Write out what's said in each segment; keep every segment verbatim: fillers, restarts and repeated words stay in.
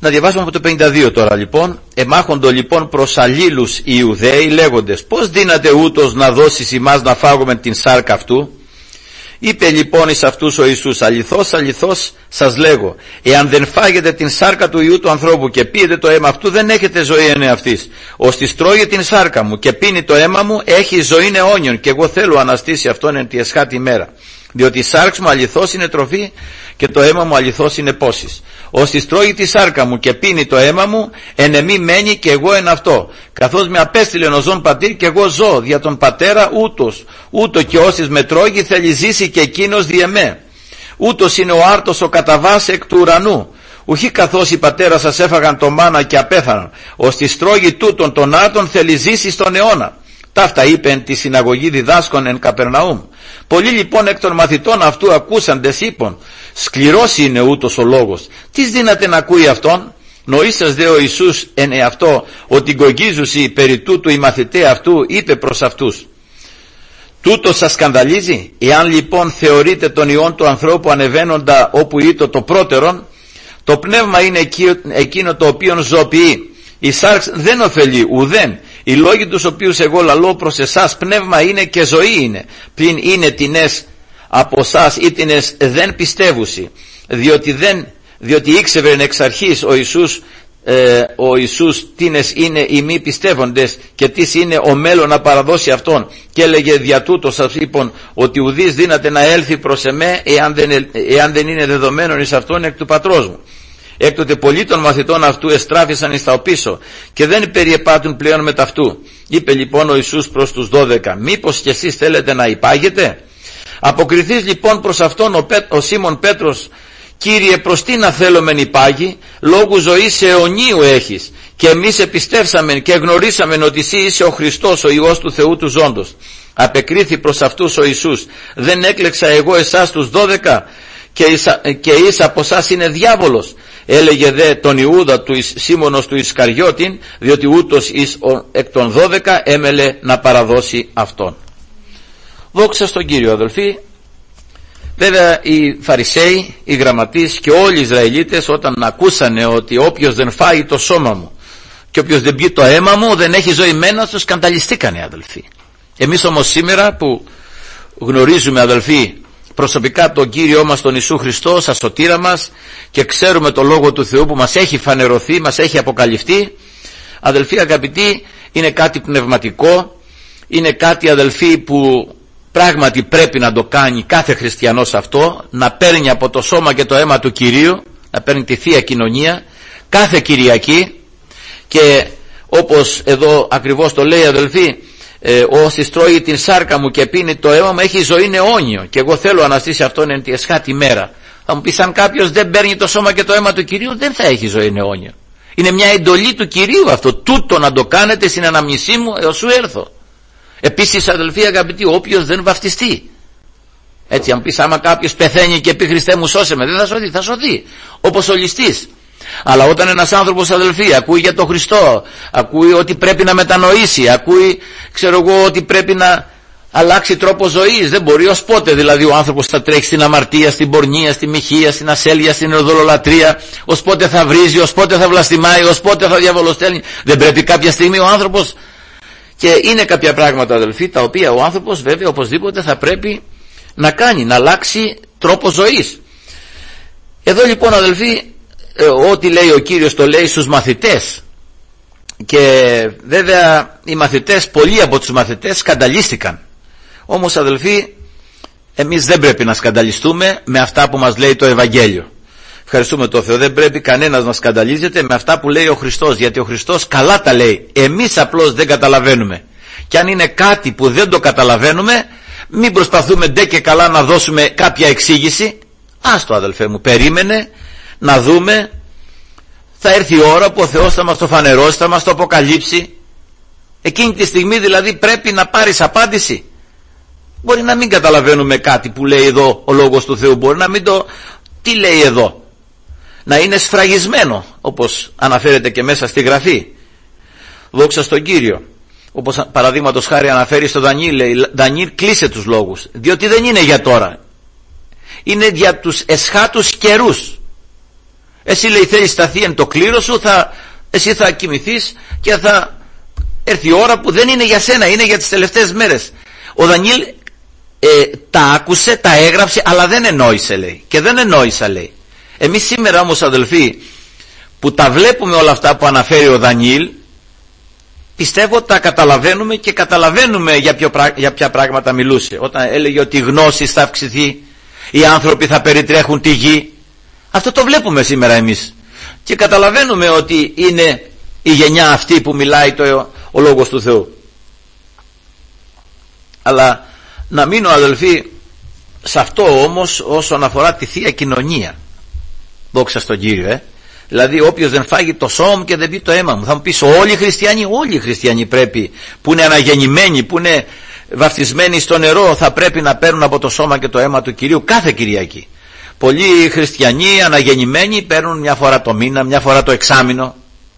Να διαβάσουμε από το πενήντα δύο τώρα λοιπόν. Εμάχοντο λοιπόν προς αλλήλους οι Ιουδαίοι λέγοντες, πώς δύναται ούτως να δώσεις ημάς να φάγουμε την σάρκα αυτού? Είπε λοιπόν εις αυτούς ο Ιησούς, αληθώς αληθώς σας λέγω, εάν δεν φάγετε την σάρκα του Υιού του ανθρώπου και πίετε το αίμα αυτού, δεν έχετε ζωή εν εαυτής. Ώστις τρώγει την σάρκα μου και πίνει το αίμα μου, έχει ζωή αιώνιον, και εγώ θέλω αναστήσει αυτόν εν τη εσχάτη μέρα. Διότι η σάρξ μου αληθώς είναι τροφή και το αίμα μου αληθώς είναι πόσης. Ώστις τρώγει τη σάρκα μου και πίνει το αίμα μου, εν εμή μένει και εγώ εν αυτό. Καθώς με απέστειλε ο ζών πατήρ και εγώ ζω δια τον πατέρα ούτως. Ούτω και όσις με τρώγει θέλει ζήσει και εκείνος δι' εμέ. Ούτως είναι ο άρτος ο καταβάς εκ του ουρανού. Ουχή καθώς οι πατέρας σας έφαγαν το μάνα και απέθαναν. Ώστις τρώγει τούτον τον άρτον θέλει ζήσει στον αιώνα. Ταύτα είπε εν τη συναγωγή διδάσκων εν Καπερναούμ. Πολλοί λοιπόν εκ των μαθητών αυτού ακούσαντες είπαν, σκληρός είναι ούτως ο λόγος. Τις δύναται να ακούει αυτόν? Νοήσας δε ο Ιησούς εν εαυτό ότι γκογγίζουσι περί τούτου οι μαθητέ αυτού, είπε προς αυτούς, τούτο σας σκανδαλίζει? Εάν λοιπόν θεωρείτε τον Υιόν του ανθρώπου ανεβαίνοντα όπου ήτο το πρώτερον, το πνεύμα είναι εκείνο το οποίο ζωοποιεί. Η σάρξ δεν ωφελεί ουδέν. Οι λόγοι τους οποίους εγώ λαλώ προς εσάς πνεύμα είναι και ζωή είναι, πλην είναι τινές από εσάς ή τινές δεν πιστεύουσι, διότι, δεν, διότι ήξερε εξ αρχής ο Ιησούς, ε, ο Ιησούς τίνες είναι οι μη πιστεύοντες και τις είναι ο μέλλον να παραδώσει αυτόν, και έλεγε δια τούτο σας είπων ότι ουδής δύναται να έλθει προς εμέ εάν δεν, εάν δεν είναι δεδομένον εις αυτόν εκ του πατρός μου. Έκτοτε πολλοί των μαθητών αυτού εστράφησαν εις τα οπίσω και δεν περιεπάτουν πλέον με ταυτού. Είπε λοιπόν ο Ιησούς προς τους δώδεκα, μήπως κι εσείς θέλετε να υπάγετε? Αποκριθείς λοιπόν προς αυτόν ο, Πέ, ο Σίμων Πέτρος, Κύριε, προς τι να θέλομεν υπάγει? Λόγου ζωής αιωνίου έχεις, και εμείς επιστεύσαμεν και γνωρίσαμεν ότι εσύ είσαι ο Χριστός, ο Υιός του Θεού του ζώντος. Απεκρίθη προς αυτούς ο Ιησούς, δεν έκλεξα εγώ εσάς τους δώδεκα, και εις, και εις από εσάς είναι διάβολος? Έλεγε δε τον Ιούδα του Σίμωνος του Ισκαριώτην, διότι ούτως εις ο, εκ των δώδεκα έμελε να παραδώσει αυτόν. Δόξα στον Κύριο, αδελφοί. Βέβαια οι Φαρισαίοι, οι γραμματείς και όλοι οι Ισραηλίτες, όταν ακούσανε ότι όποιος δεν φάει το σώμα μου και όποιος δεν πιει το αίμα μου δεν έχει ζωή μένα, τους σκανδαλιστήκανε, αδελφοί. Εμείς όμως σήμερα που γνωρίζουμε, αδελφοί, προσωπικά τον Κύριό μας τον Ιησού Χριστό σαν σωτήρα μας και ξέρουμε το Λόγο του Θεού που μας έχει φανερωθεί, μας έχει αποκαλυφθεί, αδελφοί αγαπητοί, είναι κάτι πνευματικό, είναι κάτι, αδελφοί, που πράγματι πρέπει να το κάνει κάθε χριστιανός αυτό, να παίρνει από το σώμα και το αίμα του Κυρίου, να παίρνει τη Θεία Κοινωνία κάθε Κυριακή, και όπως εδώ ακριβώς το λέει, αδελφοί, Ε, όσοι τρώει την σάρκα μου και πίνει το αίμα μου έχει ζωή αιώνιο, και εγώ θέλω αναστήσει αυτόν εν τη εσχάτη μέρα. Θα μου πεις, αν κάποιος δεν παίρνει το σώμα και το αίμα του Κυρίου δεν θα έχει ζωή αιώνιο. Είναι μια εντολή του Κυρίου αυτό, τούτο να το κάνετε στην αναμνησή μου έως σου έρθω. Επίσης, αδελφοί αγαπητοί, όποιος δεν βαφτιστεί, έτσι, αν πεις, άμα κάποιος πεθαίνει και πει Χριστέ μου σώσε με, δεν θα σωθεί, θα σωθεί όπως ο ληστής. Αλλά όταν ένας άνθρωπος, αδελφοί, ακούει για τον Χριστό, ακούει ότι πρέπει να μετανοήσει, ακούει, ξέρω εγώ, ότι πρέπει να αλλάξει τρόπο ζωής, δεν μπορεί ως πότε δηλαδή ο άνθρωπος θα τρέχει στην αμαρτία, στην πορνεία, στη μοιχεία, στην ασέλεια, στην ειδωλολατρία, ως πότε θα βρίζει, ως πότε θα βλαστημάει, ως πότε θα διαβολοστέλνει? Δεν πρέπει κάποια στιγμή ο άνθρωπος? Και είναι κάποια πράγματα, αδελφοί, τα οποία ο άνθρωπος βέβαια οπωσδήποτε θα πρέπει να κάνει, να αλλάξει τρόπο ζωής. Εδώ λοιπόν, αδελφοί, ό,τι λέει ο Κύριος το λέει στους μαθητές, και βέβαια οι μαθητές, πολλοί από τους μαθητές σκανταλίστηκαν. Όμως, αδελφοί, εμείς δεν πρέπει να σκανταλιστούμε με αυτά που μας λέει το Ευαγγέλιο. Ευχαριστούμε τον Θεό, δεν πρέπει κανένας να σκανταλίζεται με αυτά που λέει ο Χριστός, γιατί ο Χριστός καλά τα λέει, εμείς απλώς δεν καταλαβαίνουμε. Και αν είναι κάτι που δεν το καταλαβαίνουμε, μην προσπαθούμε ντε και καλά να δώσουμε κάποια εξήγηση. Άστο, αδελφέ μου, περίμενε να δούμε, θα έρθει η ώρα που ο Θεός θα μας το φανερώσει, θα μας το αποκαλύψει. Εκείνη τη στιγμή δηλαδή πρέπει να πάρεις απάντηση. Μπορεί να μην καταλαβαίνουμε κάτι που λέει εδώ ο Λόγος του Θεού, μπορεί να μην το, τι λέει εδώ, να είναι σφραγισμένο όπως αναφέρεται και μέσα στη Γραφή. Δόξα στον Κύριο. Όπως παραδείγματος χάρη αναφέρει στο Δανιήλ, λέει, Δανιήλ, κλείσε τους λόγους, διότι δεν είναι για τώρα, είναι για τους εσχάτους καιρούς. Εσύ, λέει, θέλεις σταθεί εν το κλήρο σου, θα, εσύ θα κοιμηθείς και θα έρθει η ώρα που δεν είναι για σένα, είναι για τις τελευταίες μέρες. Ο Δανιήλ ε, τα άκουσε, τα έγραψε, αλλά δεν εννόησε, λέει, και δεν εννόησα, λέει. Εμείς σήμερα όμως, αδελφοί, που τα βλέπουμε όλα αυτά που αναφέρει ο Δανιήλ, πιστεύω τα καταλαβαίνουμε και καταλαβαίνουμε για, ποιο, για ποια πράγματα μιλούσε. Όταν έλεγε ότι η γνώση θα αυξηθεί, οι άνθρωποι θα περιτρέχουν τη γη, αυτό το βλέπουμε σήμερα εμείς και καταλαβαίνουμε ότι είναι η γενιά αυτή που μιλάει το, ο Λόγος του Θεού. Αλλά να μείνω, αδελφοί, σε αυτό όμως όσον αφορά τη Θεία Κοινωνία. Δόξα στον Κύριο, ε. Δηλαδή όποιος δεν φάγει το σώμα μου και δεν πει το αίμα μου. Θα μου πεις όλοι οι χριστιανοί, όλοι οι χριστιανοί πρέπει, που είναι αναγεννημένοι, που είναι βαφτισμένοι στο νερό, θα πρέπει να παίρνουν από το σώμα και το αίμα του Κυρίου κάθε Κυριακή. Πολλοί χριστιανοί αναγεννημένοι παίρνουν μια φορά το μήνα, μια φορά το εξάμηνο.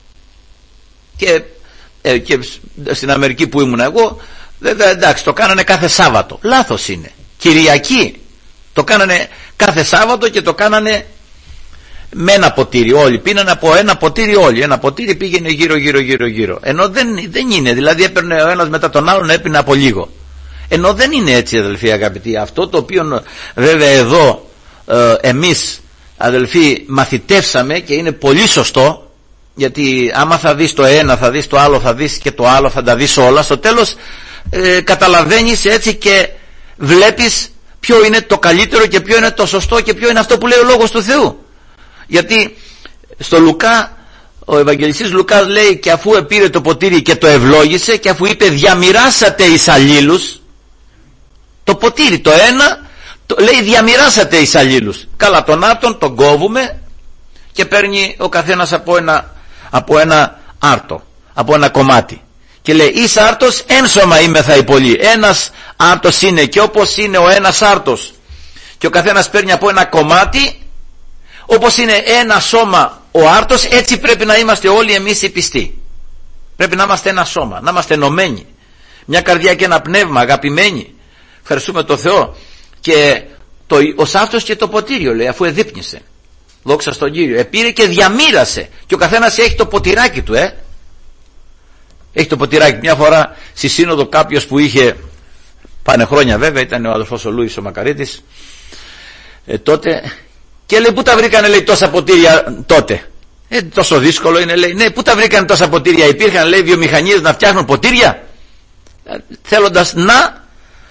Και, ε, και στην Αμερική που ήμουν εγώ, βέβαια εντάξει, το κάνανε κάθε Σάββατο. Λάθος είναι. Κυριακή το κάνανε κάθε Σάββατο και το κάνανε με ένα ποτήρι όλοι. Πίνανε από ένα ποτήρι όλοι. Ένα ποτήρι πήγαινε γύρω γύρω γύρω γύρω. Ενώ δεν, δεν είναι. Δηλαδή έπαιρνε ο ένας μετά τον άλλον, έπινε από λίγο. Ενώ δεν είναι έτσι, αδελφοί αγαπητοί. Αυτό το οποίο βέβαια εδώ ε, εμείς, αδελφοί, μαθητεύσαμε και είναι πολύ σωστό, γιατί άμα θα δεις το ένα, θα δεις το άλλο, θα δεις και το άλλο, θα τα δεις όλα, στο τέλος ε, καταλαβαίνεις έτσι και βλέπεις ποιο είναι το καλύτερο και ποιο είναι το σωστό και ποιο είναι αυτό που λέει ο Λόγος του Θεού. Γιατί στο Λουκά, ο Ευαγγελιστής Λουκάς λέει, και αφού επήρε το ποτήρι και το ευλόγησε και αφού είπε διαμοιράσατε εις αλλήλους, το ποτήρι το ένα το, λέει διαμοιράσατε εις αλλήλους. Καλά, τον άρτον τον κόβουμε και παίρνει ο καθένας από ένα, από ένα άρτο, από ένα κομμάτι, και λέει εις άρτος εν σώμα είμαι θα υπολεί. Ένας άρτος είναι, και όπως είναι ο ένας άρτος και ο καθένας παίρνει από ένα κομμάτι, όπως είναι ένα σώμα ο άρτος, έτσι πρέπει να είμαστε όλοι εμείς οι πιστοί. Πρέπει να είμαστε ένα σώμα, να είμαστε ενωμένοι, μια καρδιά και ένα πνεύμα, αγαπημένοι. Ευχαριστούμε τον Θεό. Και το, ο σάρτος και το ποτήριο, λέει, αφού εδείπνησε, δόξα στον Κύριο, επήρε και διαμοίρασε, και ο καθένας έχει το ποτηράκι του, ε. Έχει το ποτηράκι. Μια φορά στη σύνοδο κάποιος που είχε, πάνε χρόνια βέβαια, ήταν ο αδελφός ο Λούις ο Μακαρίτης, ε, τότε, και λέει, πού τα βρήκανε, λέει, τόσα ποτήρια τότε. Ε, τόσο δύσκολο είναι, λέει. Ναι, πού τα βρήκανε τόσα ποτήρια. Υπήρχαν, λέει, βιομηχανίες να φτιάχνουν ποτήρια, ε, θέλοντας να,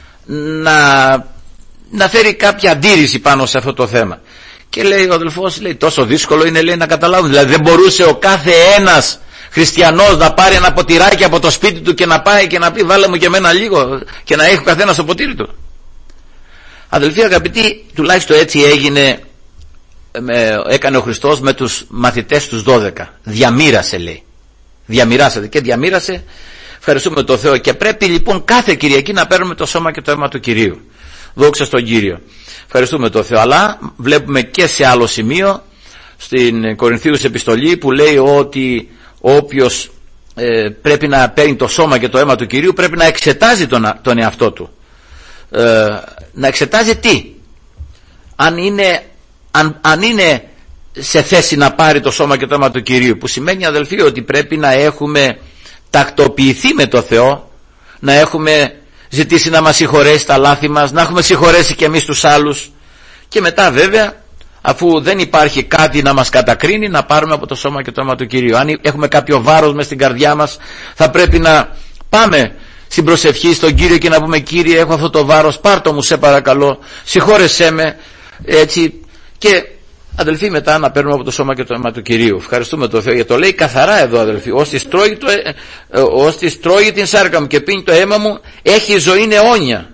να, να φέρει κάποια αντίρρηση πάνω σε αυτό το θέμα. Και λέει ο αδελφός, λέει, τόσο δύσκολο είναι, λέει, να καταλάβουν. Δηλαδή δεν μπορούσε ο κάθε ένας χριστιανός να πάρει ένα ποτηράκι από το σπίτι του και να πάει και να πει βάλε μου και εμένα λίγο, και να έχει ο καθένας το ποτήρι του. Αδελφοί αγαπητοί, τουλάχιστον έτσι έγινε, με, έκανε ο Χριστός με τους μαθητές τους δώδεκα. Διαμοίρασε, λέει. Διαμοιράσατε και διαμοίρασε. Ευχαριστούμε τον Θεό. Και πρέπει λοιπόν κάθε Κυριακή να παίρνουμε το σώμα και το αίμα του Κυρίου. Δόξα στον Κύριο. Ευχαριστούμε τον Θεό. Αλλά βλέπουμε και σε άλλο σημείο στην Κορινθίους επιστολή που λέει ότι όποιος ε, πρέπει να παίρνει το σώμα και το αίμα του Κυρίου πρέπει να εξετάζει τον, τον εαυτό του. Ε, να εξετάζει τι? Αν είναι, αν, αν είναι σε θέση να πάρει το σώμα και το αίμα του Κυρίου, που σημαίνει, αδελφοί, ότι πρέπει να έχουμε τακτοποιηθεί με το Θεό, να έχουμε ζητήσει να μας συγχωρέσει τα λάθη μας, να έχουμε συγχωρέσει και εμείς τους άλλους, και μετά βέβαια, αφού δεν υπάρχει κάτι να μας κατακρίνει, να πάρουμε από το σώμα και το αίμα του Κυρίου. Αν έχουμε κάποιο βάρος μες στην καρδιά μας, θα πρέπει να πάμε στην προσευχή στον Κύριο και να πούμε, Κύριε, έχω αυτό το βάρος, πάρ' το μου σε παρακαλώ, συγχώρεσέ με, έτσι. Και αδελφοί, μετά να παίρνουμε από το σώμα και το αίμα του Κυρίου. Ευχαριστούμε τον Θεό, γιατί το λέει καθαρά εδώ, αδελφοί. Ώστις τρώει, το, ε, ε, ώστις τρώει την σάρκα μου και πίνει το αίμα μου, έχει ζωή αιώνια.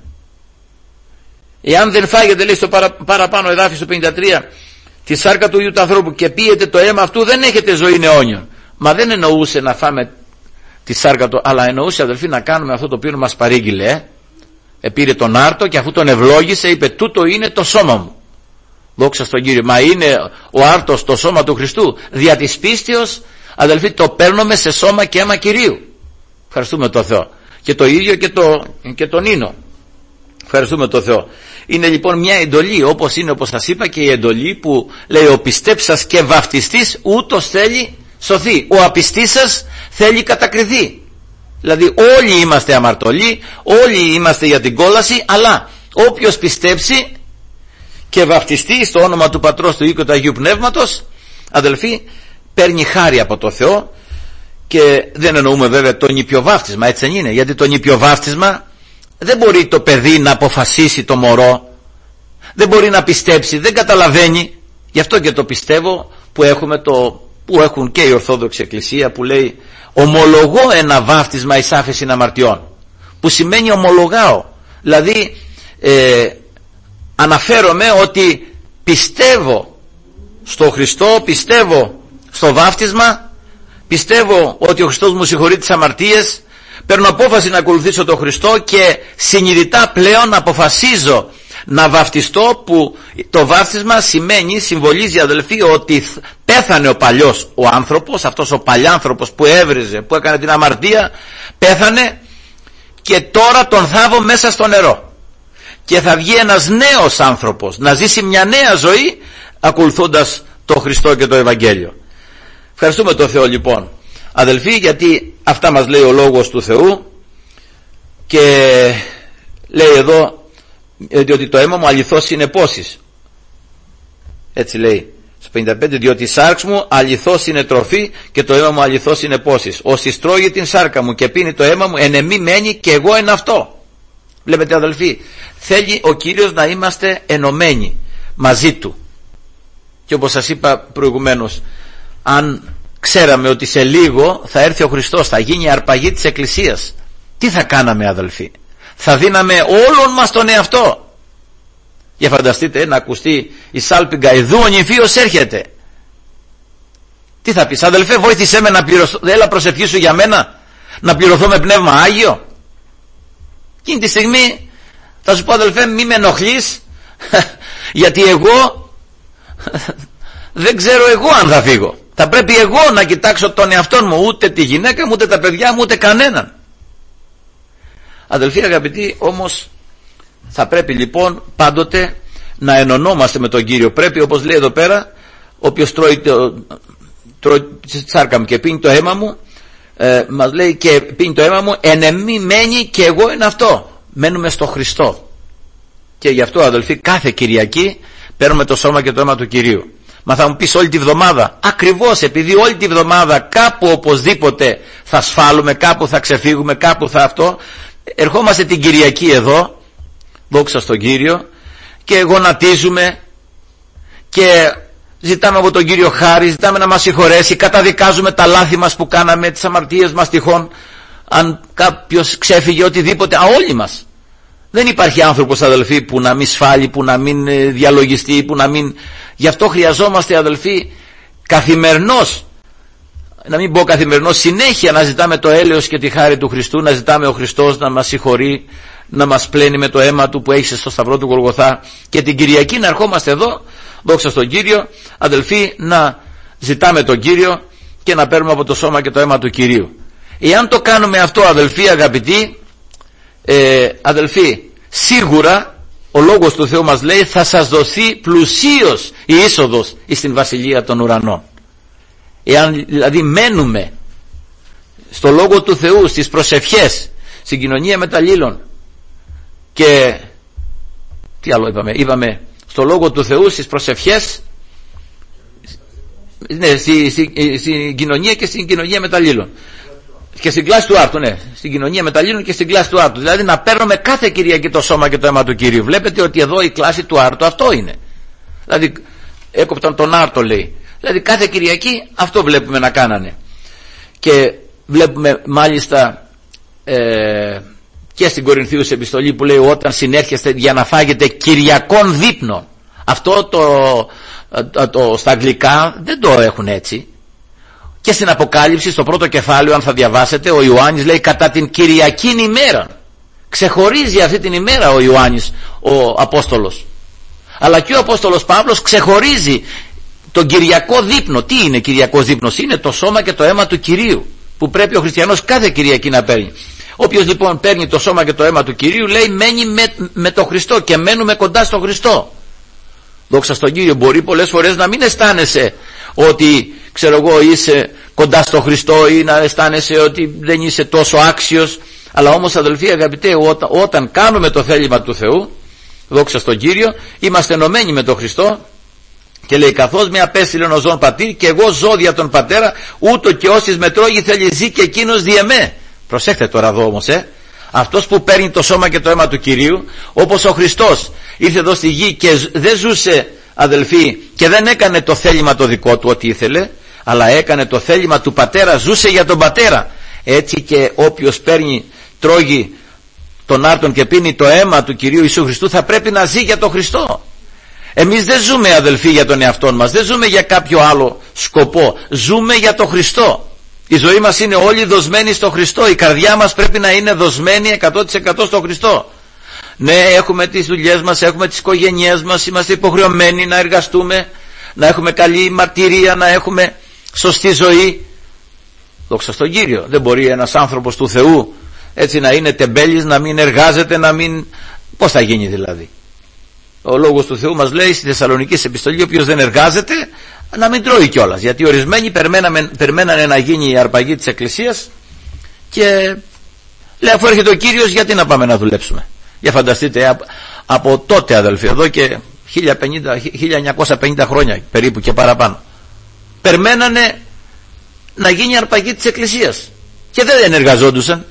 Εάν δεν φάγετε, λέει στο παρα, παραπάνω εδάφιο στο πενήντα τρία, τη σάρκα του Υιού του ανθρώπου και πίετε το αίμα αυτού, δεν έχετε ζωή αιώνια. Μα δεν εννοούσε να φάμε τη σάρκα του, αλλά εννοούσε, αδελφοί, να κάνουμε αυτό το οποίο μας παρήγγειλε. Ε. Επήρε τον άρτο και αφού τον ευλόγησε, είπε, τούτο είναι το σώμα μου. Δόξα στον Κύριο. Μα είναι ο άρτος το σώμα του Χριστού. Δια της πίστεως, αδελφοί, το παίρνουμε σε σώμα και αίμα Κυρίου. Ευχαριστούμε τον Θεό. Και το ίδιο και, το, και τον ίνο. Ευχαριστούμε τον Θεό. Είναι λοιπόν μια εντολή, όπως είναι, όπως σας είπα, και η εντολή που λέει ο πιστέψας σας και βαφτιστής ούτως θέλει σωθεί, ο απιστής σας θέλει κατακριθεί. Δηλαδή όλοι είμαστε αμαρτωλοί, όλοι είμαστε για την κόλαση, αλλά όποιος πιστέψει και βαφτιστεί στο όνομα του Πατρός, του Υιού και του Αγίου Πνεύματος, αδελφοί, παίρνει χάρη από το Θεό. Και δεν εννοούμε βέβαια το νηπιοβάφτισμα, έτσι δεν είναι? Γιατί το νηπιοβάφτισμα δεν μπορεί το παιδί να αποφασίσει, το μωρό δεν μπορεί να πιστέψει, δεν καταλαβαίνει. Γι' αυτό και το πιστεύω που έχουμε το, που έχουν και η Ορθόδοξη Εκκλησία, που λέει ομολογώ ένα βάφτισμα εις άφεσιν αμαρτιών, που σημαίνει ομολογάω, δηλαδή ε, αναφέρομαι ότι πιστεύω στο Χριστό, πιστεύω στο βάφτισμα, πιστεύω ότι ο Χριστός μου συγχωρεί τις αμαρτίες, παίρνω απόφαση να ακολουθήσω τον Χριστό και συνειδητά πλέον αποφασίζω να βαφτιστώ, που το βάφτισμα σημαίνει, συμβολίζει, αδελφοί, ότι πέθανε ο παλιός ο άνθρωπος, αυτός ο παλιάνθρωπος που έβριζε, που έκανε την αμαρτία, πέθανε και τώρα τον θάβω μέσα στο νερό και θα βγει ένας νέος άνθρωπος να ζήσει μια νέα ζωή ακολουθώντας τον Χριστό και το Ευαγγέλιο. Ευχαριστούμε τον Θεό λοιπόν, αδελφοί, γιατί αυτά μας λέει ο Λόγος του Θεού. Και λέει εδώ διότι το αίμα μου αληθώς είναι πόσης, έτσι λέει στο πενήντα πέντε, διότι η σάρξ μου αληθώς είναι τροφή και το αίμα μου αληθώς είναι πόσης. Όσοι τρώγει την σάρκα μου και πίνει το αίμα μου, εν εμή μένει και εγώ εν αυτό. Βλέπετε αδελφοί, θέλει ο Κύριος να είμαστε ενωμένοι μαζί Του. Και όπως σας είπα προηγουμένως, αν ξέραμε ότι σε λίγο θα έρθει ο Χριστός, θα γίνει η αρπαγή της Εκκλησίας, τι θα κάναμε αδελφοί? Θα δίναμε όλον μας τον εαυτό. Για φανταστείτε να ακουστεί η σάλπιγγα «Ιδού ο νυμφίος έρχεται». Τι θα πεις? Αδελφέ, βοήθησέ με να πληρωθώ, έλα προσευχήσου για μένα να πληρωθώ με πνεύμα Άγιο. Εκείνη τη στιγμή θα σου πω, αδελφέ, μη με ενοχλείς γιατί εγώ δεν ξέρω εγώ αν θα φύγω. Θα πρέπει εγώ να κοιτάξω τον εαυτό μου, ούτε τη γυναίκα μου, ούτε τα παιδιά μου, ούτε κανέναν. Αδελφοί αγαπητοί, όμως θα πρέπει λοιπόν πάντοτε να ενωνόμαστε με τον Κύριο. Πρέπει, όπως λέει εδώ πέρα, όποιος τρώει, τρώει τη σάρκα μου και πίνει το αίμα μου, ε, μας λέει και πίνει το αίμα μου, εν εμή μένει και εγώ είναι αυτό. Μένουμε στο Χριστό. Και γι' αυτό αδελφοί, κάθε Κυριακή παίρνουμε το σώμα και το αίμα του Κυρίου. Μα θα μου πεις όλη τη βδομάδα? Ακριβώς, επειδή όλη τη βδομάδα κάπου οπωσδήποτε θα σφάλουμε, κάπου θα ξεφύγουμε, κάπου θα αυτό, ερχόμαστε την Κυριακή εδώ, δόξα στον Κύριο, και γονατίζουμε και ζητάμε από τον Κύριο χάρη, ζητάμε να μας συγχωρέσει, καταδικάζουμε τα λάθη μας που κάναμε, τις αμαρτίες μας τυχόν, αν κάποιος ξέφυγε, οτιδήποτε, α, όλοι μας. Δεν υπάρχει άνθρωπος, αδελφοί, που να μην σφάλει, που να μην διαλογιστεί, που να μην... Γι' αυτό χρειαζόμαστε, αδελφοί, καθημερινώς, να μην πω καθημερινώς, συνέχεια να ζητάμε το έλεος και τη χάρη του Χριστού, να ζητάμε ο Χριστός να μας συγχωρεί, να μας πλένει με το αίμα Του που έχει στο σταυρό του Γολγοθά, και την Κυριακή να ερχόμαστε εδώ, δόξα στον Κύριο, αδελφοί, να ζητάμε τον Κύριο και να παίρνουμε από το σώμα και το αίμα του Κυρίου. Εάν το κάνουμε αυτό, αδελφοί αγαπητοί, ε, αδελφοί, σίγουρα ο Λόγος του Θεού μας λέει θα σας δοθεί πλουσίως η είσοδος στην Βασιλεία των Ουρανών. Εάν δηλαδή μένουμε στο Λόγο του Θεού, στις προσευχές, στην κοινωνία μεταλλήλων, και τι άλλο είπαμε, είπαμε στο Λόγο του Θεού, στις προσευχές, ναι, στη, στη, στην κοινωνία και στην κοινωνία μεταλλήλων και στην κλάση του άρτου, ναι, στην κοινωνία μεταλλήλων και στην κλάση του άρτου, δηλαδή να παίρνουμε κάθε Κυριακή το σώμα και το αίμα του Κυρίου. Βλέπετε ότι εδώ η κλάση του άρτου αυτό είναι, δηλαδή έκοπταν τον άρτο, λέει, δηλαδή κάθε Κυριακή αυτό βλέπουμε να κάνανε. Και βλέπουμε μάλιστα ε, και στην Κορινθίους επιστολή που λέει όταν συνέρχεστε για να φάγετε Κυριακών δείπνων. Αυτό το, το, το στα αγγλικά δεν το έχουν έτσι. Και στην Αποκάλυψη στο πρώτο κεφάλαιο, αν θα διαβάσετε, ο Ιωάννης λέει κατά την Κυριακήν ημέρα. Ξεχωρίζει αυτή την ημέρα ο Ιωάννης ο Απόστολος. Αλλά και ο Απόστολος Παύλος ξεχωρίζει τον Κυριακό δείπνο. Τι είναι Κυριακός δείπνος? Είναι το σώμα και το αίμα του Κυρίου που πρέπει ο χριστιανός κάθε Κυριακή να παίρνει. Όποιος λοιπόν παίρνει το σώμα και το αίμα του Κυρίου, λέει, μένει με, με το Χριστό και μένουμε κοντά στο Χριστό. Δόξα στον Κύριο. Μπορεί πολλές φορές να μην αισθάνεσαι ότι, ξέρω εγώ, είσαι κοντά στο Χριστό ή να αισθάνεσαι ότι δεν είσαι τόσο άξιος, αλλά όμως, αδελφοί αγαπητέ, όταν, όταν κάνουμε το θέλημα του Θεού, δόξα στον Κύριο, είμαστε ενωμένοι με τον Χριστό. Και λέει, καθώς με απέστειλεν ο ζών πατήρ, και εγώ ζω δια τον πατέρα, ούτω και όσοι με τρώγει θέλει ζει και εκείνος δια με. Προσέχτε τώρα εδώ όμως, ε. Αυτός που παίρνει το σώμα και το αίμα του Κυρίου, όπως ο Χριστός ήρθε εδώ στη γη και δεν ζούσε, αδελφοί, και δεν έκανε το θέλημα το δικό του ό,τι ήθελε, αλλά έκανε το θέλημα του πατέρα, ζούσε για τον πατέρα. Έτσι και όποιος παίρνει, τρώγει τον άρτον και πίνει το αίμα του Κυρίου Ιησού Χριστού, θα πρέπει να ζει για τον Χριστό. Εμείς δεν ζούμε, αδελφοί, για τον εαυτό μας, δεν ζούμε για κάποιο άλλο σκοπό, ζούμε για τον Χριστό. Η ζωή μας είναι όλη δοσμένη στο Χριστό, η καρδιά μας πρέπει να είναι δοσμένη εκατό τοις εκατό στο Χριστό. Ναι, έχουμε τις δουλειές μας, έχουμε τις οικογένειές μας, είμαστε υποχρεωμένοι να εργαστούμε, να έχουμε καλή μαρτυρία, να έχουμε σωστή ζωή. Δόξα στον Κύριο. Δεν μπορεί ένας άνθρωπος του Θεού έτσι να είναι τεμπέλης, να μην εργάζεται, να μην... Πώς θα γίνει δηλαδή? Ο λόγος του Θεού μας λέει στη Θεσσαλονική επιστολή, όποιος δεν εργάζεται να μην τρώει κιόλας, γιατί ορισμένοι περιμένανε να γίνει η αρπαγή της Εκκλησίας και λέει, αφού έρχεται ο Κύριος, γιατί να πάμε να δουλέψουμε? Για φανταστείτε, από, από τότε, αδελφοί, εδώ και χίλια εννιακόσια πενήντα χρόνια περίπου και παραπάνω, περιμένανε να γίνει η αρπαγή της Εκκλησίας και δεν εργαζόντουσαν.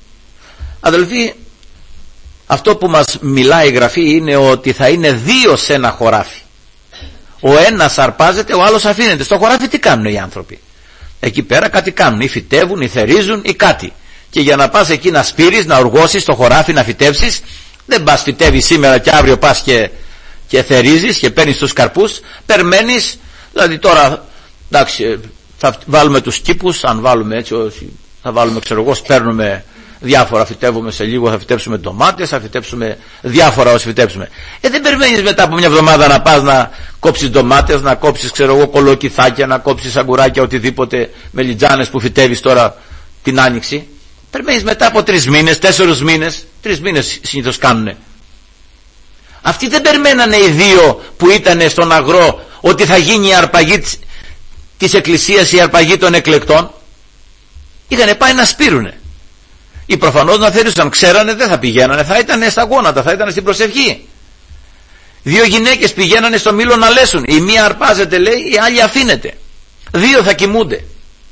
Αδελφοί, αυτό που μας μιλάει η Γραφή είναι ότι θα είναι δύο σε ένα χωράφι. Ο ένας αρπάζεται, ο άλλος αφήνεται. Στο χωράφι τι κάνουν οι άνθρωποι? Εκεί πέρα κάτι κάνουν, ή φυτεύουν, ή θερίζουν, ή κάτι. Και για να πας εκεί να σπείρεις, να οργώσεις στο χωράφι, να φυτέψεις, δεν πας φυτεύεις σήμερα και αύριο πας και, και θερίζεις και παίρνεις τους καρπούς. Περιμένεις, δηλαδή τώρα, εντάξει, θα βάλουμε τους κήπους, αν βάλουμε έτσι, θα βάλουμε, ξέρω εγώ, σπέρνουμε διάφορα, φυτεύουμε σε λίγο, θα φυτέψουμε ντομάτες, θα φυτέψουμε διάφορα όσοι φυτέψουμε. Ε, δεν περιμένεις μετά από μια εβδομάδα να πας να κόψεις ντομάτες, να κόψεις, ξέρω εγώ, κολοκυθάκια, να κόψεις αγκουράκια, οτιδήποτε, μελιτζάνες που φυτεύεις τώρα την άνοιξη. Περιμένεις μετά από τρεις μήνες, τέσσερις μήνες, τρεις μήνες συνήθως κάνουνε. Αυτοί δεν περιμένανε οι δύο που ήταν στον αγρό ότι θα γίνει η αρπαγή της, της Εκκλησίας, η αρπαγή των εκλεκτών. Είχανε πάει να σπείρουνε. Ή προφανώς να θέλησαν, ξέρανε δεν θα πηγαίνανε, θα ήταν στα γόνατα, θα ήταν στην προσευχή. Δύο γυναίκες πηγαίνανε στο μήλο να λέσουν. Η μία αρπάζεται, λέει, η άλλη αφήνεται. Δύο θα κοιμούνται.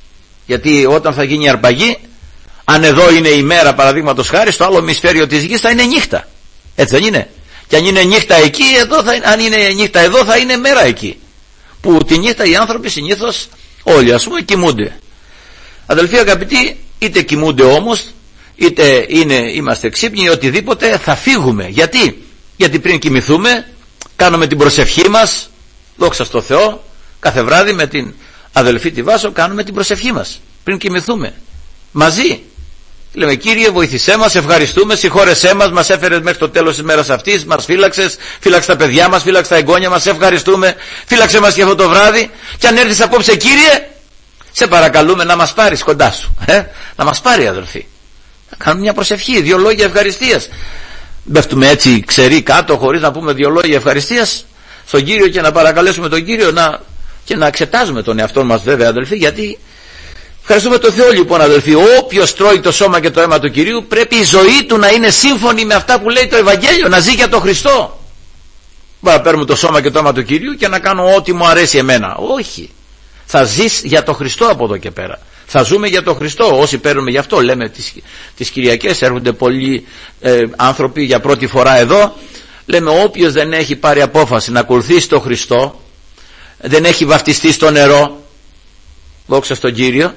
Γιατί όταν θα γίνει η αρπαγή, αν εδώ είναι η μέρα παραδείγματος χάρη, στο άλλο ημισφαίριο της γης θα είναι νύχτα. Έτσι δεν είναι? Και αν είναι νύχτα εκεί, εδώ θα, αν είναι νύχτα εδώ, θα είναι μέρα εκεί. Που τη νύχτα οι άνθρωποι συνήθως όλοι, ας πούμε, κοιμούνται. Αδελφοί αγαπητοί, είτε κοιμούνται όμως, είτε είναι, είμαστε ξύπνοι, οτιδήποτε, θα φύγουμε. Γιατί? Γιατί πριν κοιμηθούμε κάνουμε την προσευχή μας, δόξα στο Θεό, κάθε βράδυ με την αδελφή τη Βάσο κάνουμε την προσευχή μας πριν κοιμηθούμε μαζί. Λέμε, Κύριε, βοήθησέ μας, ευχαριστούμε, συγχώρεσέ μας, μας έφερες μέχρι το τέλος της μέρας αυτής, μας φύλαξες, φύλαξε τα παιδιά μας, φύλαξε τα εγγόνια μας, ευχαριστούμε, φύλαξε μας και αυτό το βράδυ. Και αν έρθεις απόψε, Κύριε, σε παρακαλούμε να μας πάρεις κοντά σου, ε? να μας πάρει, αδελφοί. Να κάνουμε μια προσευχή, δύο λόγια ευχαριστίας. Μπέφτουμε έτσι ξεροί κάτω χωρίς να πούμε δύο λόγια ευχαριστίας στον Κύριο και να παρακαλέσουμε τον Κύριο να, και να εξετάζουμε τον εαυτό μας, βέβαια, αδελφοί, γιατί ευχαριστούμε τον Θεό. Λοιπόν, αδελφοί, όποιος τρώει το σώμα και το αίμα του Κυρίου, πρέπει η ζωή του να είναι σύμφωνη με αυτά που λέει το Ευαγγέλιο, να ζει για τον Χριστό. Μπορεί να παίρνουμε το σώμα και το αίμα του Κυρίου και να κάνω ό,τι μου αρέσει εμένα. Όχι. Θα ζεις για τον Χριστό από εδώ και πέρα. Θα ζούμε για τον Χριστό. Όσοι παίρνουμε γι' αυτό, λέμε τις, τις Κυριακές, έρχονται πολλοί ε, άνθρωποι για πρώτη φορά εδώ. Λέμε, όποιος δεν έχει πάρει απόφαση να ακολουθήσει τον Χριστό, δεν έχει βαφτιστεί στο νερό, δόξα στον Κύριο,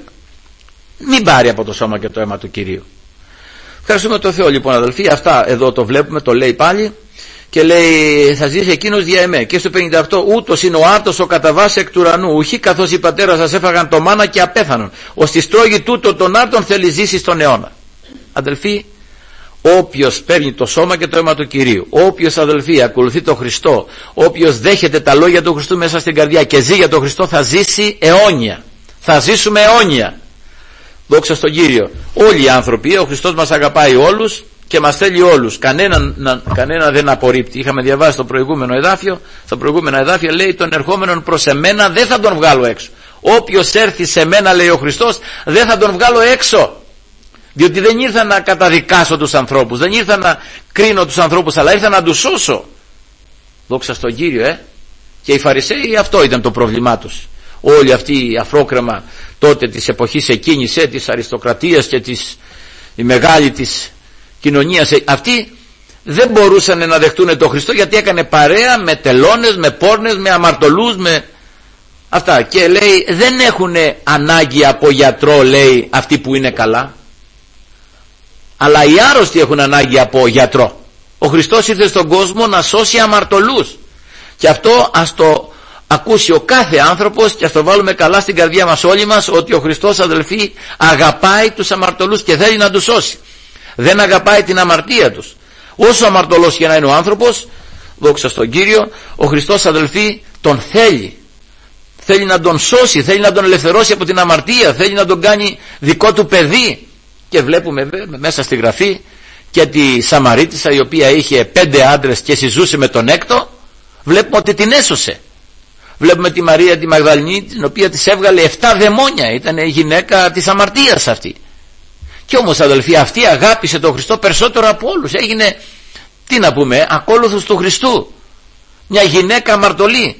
μην πάρει από το σώμα και το αίμα του Κυρίου. Ευχαριστούμε τον Θεό. Λοιπόν, αδελφοί, αυτά εδώ το βλέπουμε, το λέει πάλι και λέει, θα ζήσει εκείνος δια εμέ. Και στο πενήντα οκτώ, ούτως είναι ο άρτος ο κατά βάση εκ του ουρανού, ουχή καθώς οι πατέρας σας έφαγαν το μάνα και απέθανον, ώστε στρώγει τούτο τον άρτον θέλει ζήσει στον αιώνα. Αδελφοί, όποιος παίρνει το σώμα και το αίμα του Κυρίου, όποιος, αδελφοί, ακολουθεί τον Χριστό, όποιος δέχεται τα λόγια του Χριστού μέσα στην καρδιά και ζει για τον Χριστό, θα ζήσει αιώνια. Θα ζήσουμε αιώνια. Δόξα στον Κύριο. Όλοι οι άνθρωποι, ο Χριστός μας αγαπάει όλους και μας θέλει όλους. Κανέναν, να, κανένα δεν απορρίπτει. Είχαμε διαβάσει το προηγούμενο εδάφιο. Στο προηγούμενο εδάφιο λέει: τον ερχόμενον προς εμένα δεν θα τον βγάλω έξω. Όποιος έρθει σε μένα, λέει ο Χριστός, δεν θα τον βγάλω έξω. Διότι δεν ήρθα να καταδικάσω τους ανθρώπους, δεν ήρθα να κρίνω τους ανθρώπους, αλλά ήρθα να τους σώσω. Δόξα στον Κύριο, ε. Και οι Φαρισαίοι αυτό ήταν το πρόβλημά τους. Όλη αυτή η αφρόκρεμα τότε της εποχής εκείνης, ε, της αριστοκρατίας και της η μεγάλη της κοινωνίας, ε, αυτοί δεν μπορούσαν να δεχτούν τον Χριστό, γιατί έκανε παρέα με τελώνες, με πόρνες, με αμαρτωλούς, με αυτά. Και λέει δεν έχουν ανάγκη από γιατρό, λέει, αυτοί που είναι καλά, αλλά οι άρρωστοι έχουν ανάγκη από γιατρό. Ο Χριστός ήρθε στον κόσμο να σώσει αμαρτωλούς, και αυτό ας το ακούσει ο κάθε άνθρωπος και ας το βάλουμε καλά στην καρδιά μας όλοι μας, ότι ο Χριστός, αδελφοί, αγαπάει τους αμαρτωλούς και θέλει να τους σώσει. Δεν αγαπάει την αμαρτία τους. Όσο αμαρτωλός και να είναι ο άνθρωπος, δόξα στον Κύριο, ο Χριστός, αδελφοί, τον θέλει. Θέλει να τον σώσει, θέλει να τον ελευθερώσει από την αμαρτία, θέλει να τον κάνει δικό του παιδί. Και βλέπουμε μέσα στη Γραφή και τη Σαμαρίτισσα, η οποία είχε πέντε άντρες και συζούσε με τον έκτο, βλέπουμε ότι την έσωσε. Βλέπουμε τη Μαρία τη Μαγδαληνή, την οποία της έβγαλε εφτά δαιμόνια. Ήταν η γυναίκα της αμαρτίας αυτή. Και όμως, αδελφοί, αυτή αγάπησε τον Χριστό περισσότερο από όλους. Έγινε, τι να πούμε, ακόλουθος του Χριστού. Μια γυναίκα αμαρτωλή.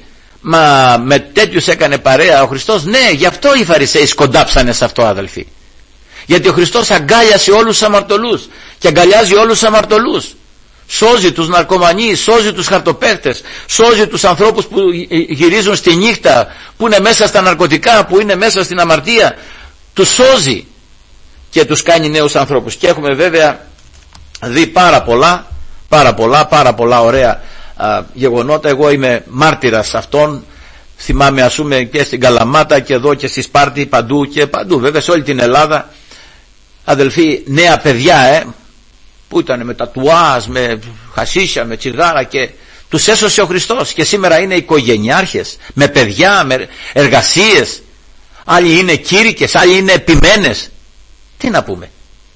Μα με τέτοιους έκανε παρέα ο Χριστός? Ναι, γι' αυτό οι Φαρισαίοι σκοντάψανε σε αυτό, αδελφοί. Γιατί ο Χριστός αγκάλιασε όλους τους αμαρτωλούς και αγκαλιάζει όλους τους αμαρτωλούς. Σώζει τους ναρκωμανείς, σώζει τους χαρτοπαίχτες, σώζει τους ανθρώπους που γυρίζουν στη νύχτα, που είναι μέσα στα ναρκωτικά, που είναι μέσα στην αμαρτία. Τους σώζει και τους κάνει νέους ανθρώπους. Και έχουμε βέβαια δει πάρα πολλά, πάρα πολλά, πάρα πολλά ωραία α, γεγονότα. Εγώ είμαι μάρτυρας αυτών. Θυμάμαι, ας πούμε, και στην Καλαμάτα και εδώ και στη Σπάρτη, παντού και παντού, βέβαια σε όλη την Ελλάδα, αδελφοί, νέα παιδιά, ε, που ήταν με τατουάζ, με χασίσια, με τσιγάρα, και τους έσωσε ο Χριστός, και σήμερα είναι οικογενειάρχες με παιδιά, με εργασίες. Άλλοι είναι κήρυκες, άλλοι είναι επιμένες. Τι να πούμε,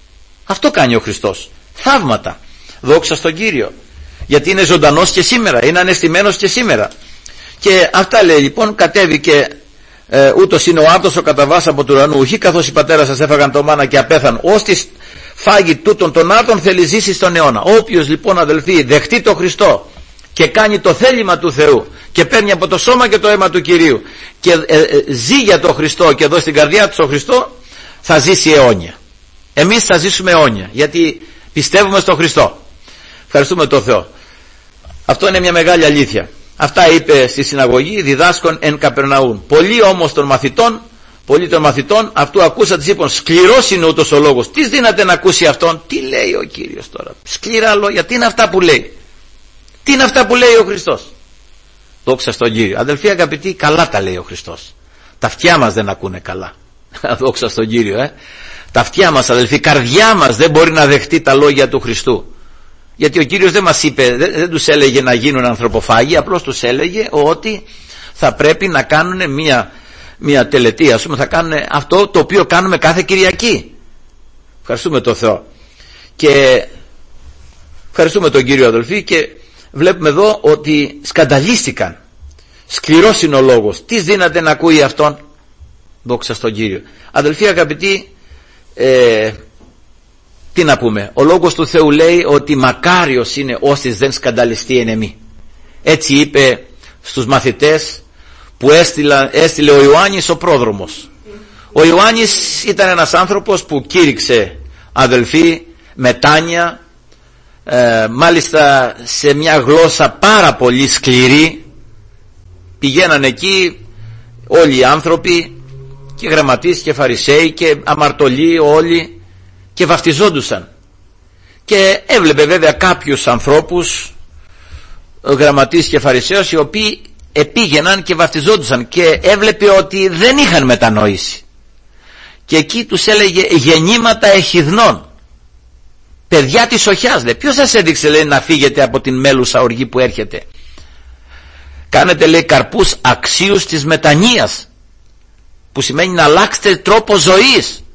αυτό κάνει ο Χριστός, θαύματα. Δόξα στον Κύριο, γιατί είναι ζωντανός και σήμερα, είναι ανεστημένος και σήμερα. Και αυτά λέει λοιπόν, κατέβηκε ε, ούτως είναι ο άρτος ο καταβάς από του ουρανού, ουχή καθώς οι πατέρας σας έφαγαν το μάνα και απέθαν, ώστις φάγει τούτον τον άρτον θέλει ζήσει στον αιώνα. Όποιος λοιπόν, αδελφοί, δεχτεί το Χριστό και κάνει το θέλημα του Θεού και παίρνει από το σώμα και το αίμα του Κυρίου και ε, ε, ζει για το Χριστό και εδώ στην καρδιά του ο Χριστό, θα ζήσει αιώνια. Εμείς θα ζήσουμε αιώνια, γιατί πιστεύουμε στον Χριστό. Ευχαριστούμε τον Θεό. Αυτό είναι μια μεγάλη αλήθεια. Αυτά είπε στη συναγωγή διδάσκων εν Καπερναούν. Πολλοί όμως των μαθητών, πολλοί των μαθητών αυτού ακούσαν, της είπαν, σκληρός είναι ούτως ο λόγος. Τι δύναται να ακούσει αυτόν? Τι λέει ο Κύριος τώρα? Σκληρά λόγια. Τι είναι αυτά που λέει? Τι είναι αυτά που λέει ο Χριστός? Δόξα στον Κύριο. Αδελφοί αγαπητοί, καλά τα λέει ο Χριστός. Τα αυτιά μας δεν ακούνε καλά. Δόξα στον Κύριο, ε. Τα αυτιά μας, αδελφοί, η καρδιά μας δεν μπορεί να δεχτεί τα λόγια του Χριστού. Γιατί ο Κύριος δεν μας είπε, δεν, δεν τους έλεγε να γίνουν ανθρωποφάγοι, απλώς τους έλεγε ότι θα πρέπει να κάνουν μια, μια τελετή, ας πούμε, θα κάνουν αυτό το οποίο κάνουμε κάθε Κυριακή. Ευχαριστούμε τον Θεό. Και ευχαριστούμε τον Κύριο, αδελφοί, και βλέπουμε εδώ ότι σκανταλίστηκαν. Σκληρός είναι ο λόγος. Τι δύναται να ακούει αυτόν? Δόξα στον Κύριο. Αδελφοί αγαπητοί, ε, τι να πούμε, ο λόγος του Θεού λέει ότι μακάριος είναι όσοι δεν σκανταλιστεί εν εμή. Έτσι είπε στους μαθητές που έστειλα, έστειλε ο Ιωάννης ο πρόδρομος. Ο Ιωάννης ήταν ένας άνθρωπος που κήρυξε, αδελφοί, μετάνοια, ε, μάλιστα σε μια γλώσσα πάρα πολύ σκληρή. Πηγαίναν εκεί όλοι οι άνθρωποι, και γραμματείς και φαρισαίοι και αμαρτωλοί όλοι, και βαφτιζόντουσαν. Και έβλεπε βέβαια κάποιους ανθρώπους, γραμματείς και φαρισαίους, οι οποίοι επήγαιναν και βαφτιζόντουσαν, και έβλεπε ότι δεν είχαν μετανοήσει. Και εκεί τους έλεγε γεννήματα εχιδνών, παιδιά της οχιάς. Λέει, ποιος σας έδειξε, λέει, να φύγετε από την μέλουσα οργή που έρχεται? Κάνετε, λέει, καρπούς αξίους της μετανοίας, που σημαίνει να αλλάξετε τρόπο ζωής,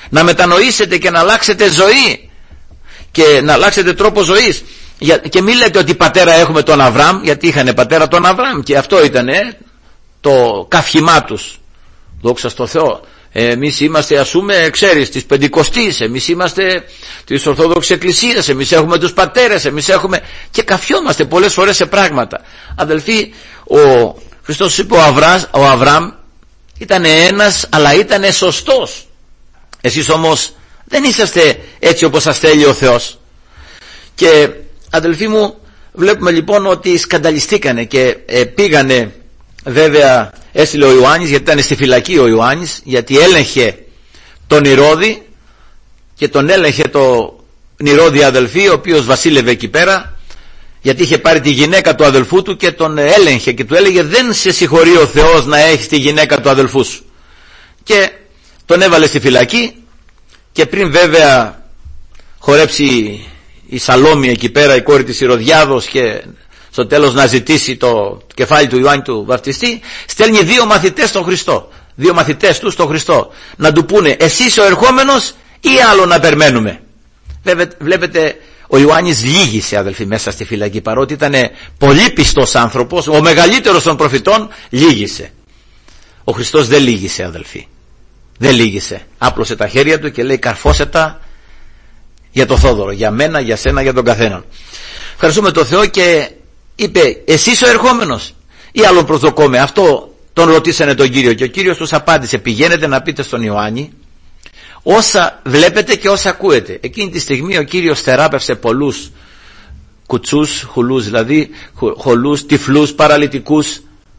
να μετανοήσετε και να αλλάξετε ζωή και να αλλάξετε τρόπο ζωής. Και μην λέτε ότι πατέρα έχουμε τον Αβραάμ, γιατί είχαν πατέρα τον Αβραάμ και αυτό ήταν ε, το καυχημά τους. Δόξα στο Θεό. Εμείς είμαστε, ας πούμε, ξέρεις, της Πεντηκοστής, εμείς είμαστε της Ορθόδοξης Εκκλησίας, εμείς έχουμε τους πατέρες, εμείς έχουμε, και καφιόμαστε πολλές φορές σε πράγματα. Αδελφοί, ο Χριστός είπε ο, Αβράς, ο Αβραάμ ήταν ένας, αλλά ήταν σωστός. Εσείς όμως δεν είσαστε έτσι όπως σας θέλει ο Θεός. Και αδελφοί μου, βλέπουμε λοιπόν ότι σκανταλιστήκανε και ε, πήγανε, βέβαια έστειλε ο Ιωάννης, γιατί ήταν στη φυλακή ο Ιωάννης, γιατί έλεγχε τον Ηρώδη και τον έλεγχε το Ηρώδη αδελφή, ο οποίος βασίλευε εκεί πέρα, γιατί είχε πάρει τη γυναίκα του αδελφού του και τον έλεγχε και του έλεγε δεν σε συγχωρεί ο Θεός να έχεις τη γυναίκα του αδελφού σου. Και τον έβαλε στη φυλακή και πριν βέβαια χορέψει η Σαλόμη εκεί πέρα, η κόρη της Ηρωδιάδος, και στο τέλος να ζητήσει το κεφάλι του Ιωάννη του Βαπτιστή, στέλνει δύο μαθητές στον Χριστό, δύο μαθητές του στον Χριστό, να του πούνε εσύ είσαι ο ερχόμενος ή άλλο να περιμένουμε. Βλέπετε, ο Ιωάννης λύγησε αδελφοί μέσα στη φυλακή, παρότι ήταν πολύ πιστός άνθρωπος, ο μεγαλύτερος των προφητών, λύγησε. Ο Χριστός δεν λύγησε αδελφοί, δεν λύγησε. Άπλωσε τα χέρια του και λέει καρφώσε τα για το Θόδωρο, για μένα, για σένα, για τον καθέναν. Ευχαριστούμε τον Θεό και είπε εσύ είσαι ο ερχόμενος ή άλλον προσδοκώμε. Αυτό τον ρωτήσανε τον Κύριο και ο Κύριος τους απάντησε πηγαίνετε να πείτε στον Ιωάννη όσα βλέπετε και όσα ακούετε. Εκείνη τη στιγμή ο Κύριος θεράπευσε πολλούς κουτσούς, χουλούς δηλαδή, χολούς, τυφλούς, παραλυτικούς.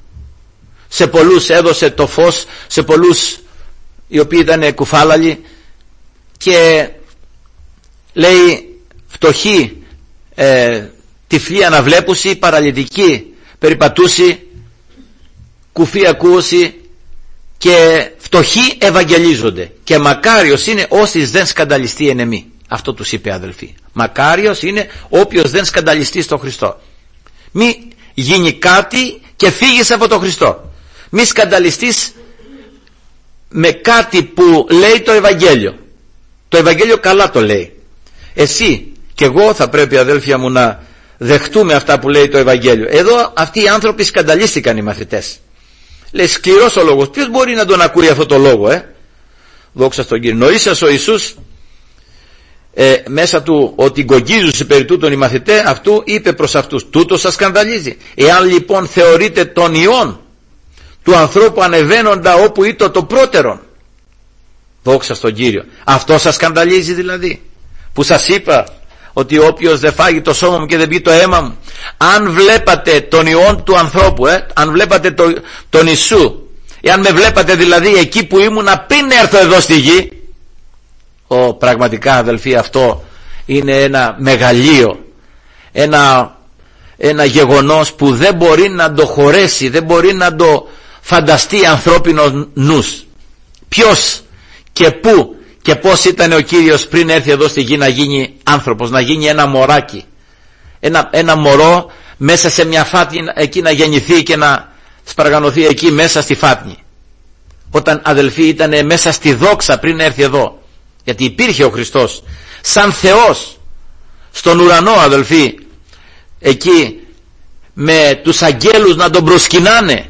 Σε πολλούς έδωσε το φως, σε πολλούς οι οποίοι ήταν κουφάλαλοι, και λέει φτωχοί, ε, τυφλοί αναβλέπουσι, παραλυτικοί περιπατούσι, κουφοί ακούσι, και φτωχοί ευαγγελίζονται. Και μακάριος είναι όσοι δεν σκανταλιστεί εν εμή. Αυτό τους είπε αδελφοί. Μακάριος είναι όποιος δεν σκανταλιστεί στο Χριστό. Μη γίνει κάτι και φύγεις από τον Χριστό. Μη σκανταλιστείς με κάτι που λέει το Ευαγγέλιο. Το Ευαγγέλιο καλά το λέει. Εσύ και εγώ θα πρέπει αδέλφια μου να δεχτούμε αυτά που λέει το Ευαγγέλιο. Εδώ αυτοί οι άνθρωποι σκανταλίστηκαν οι μαθητές. Λέει σκληρός ο λόγος. Ποιος μπορεί να τον ακούει αυτό το λόγο, ε? Δόξα στον Κύριο. Νοήσας ο Ιησούς ε, μέσα του ότι γκογγίζουσε περί τούτον οι μαθητές αυτού, είπε προς αυτούς τούτο σας σκανδαλίζει. Εάν λοιπόν θεωρείτε τον Υιόν του ανθρώπου ανεβαίνοντα όπου ήτο το πρώτερον, δόξα στον Κύριο, αυτό σας σκανδαλίζει δηλαδή, που σας είπα ότι όποιος δεν φάγει το σώμα μου και δεν πει το αίμα μου? Αν βλέπατε τον Υιόν του ανθρώπου, ε, αν βλέπατε το, τον Ιησού, εάν με βλέπατε δηλαδή εκεί που ήμουνα πριν έρθω εδώ στη γη, ο, πραγματικά αδελφοί αυτό είναι ένα μεγαλείο, ένα, ένα γεγονός που δεν μπορεί να το χωρέσει, δεν μπορεί να το φανταστεί ανθρώπινος νους. Ποιος και πού και πώς ήταν ο Κύριος πριν έρθει εδώ στη γη να γίνει άνθρωπος, να γίνει ένα μωράκι, ένα, ένα μωρό μέσα σε μια φάτνη, εκεί να γεννηθεί και να σπαργανωθεί εκεί μέσα στη φάτνη, όταν αδελφοί ήταν μέσα στη δόξα πριν έρθει εδώ, γιατί υπήρχε ο Χριστός σαν Θεός στον ουρανό αδελφοί, εκεί με τους αγγέλους να τον προσκυνάνε.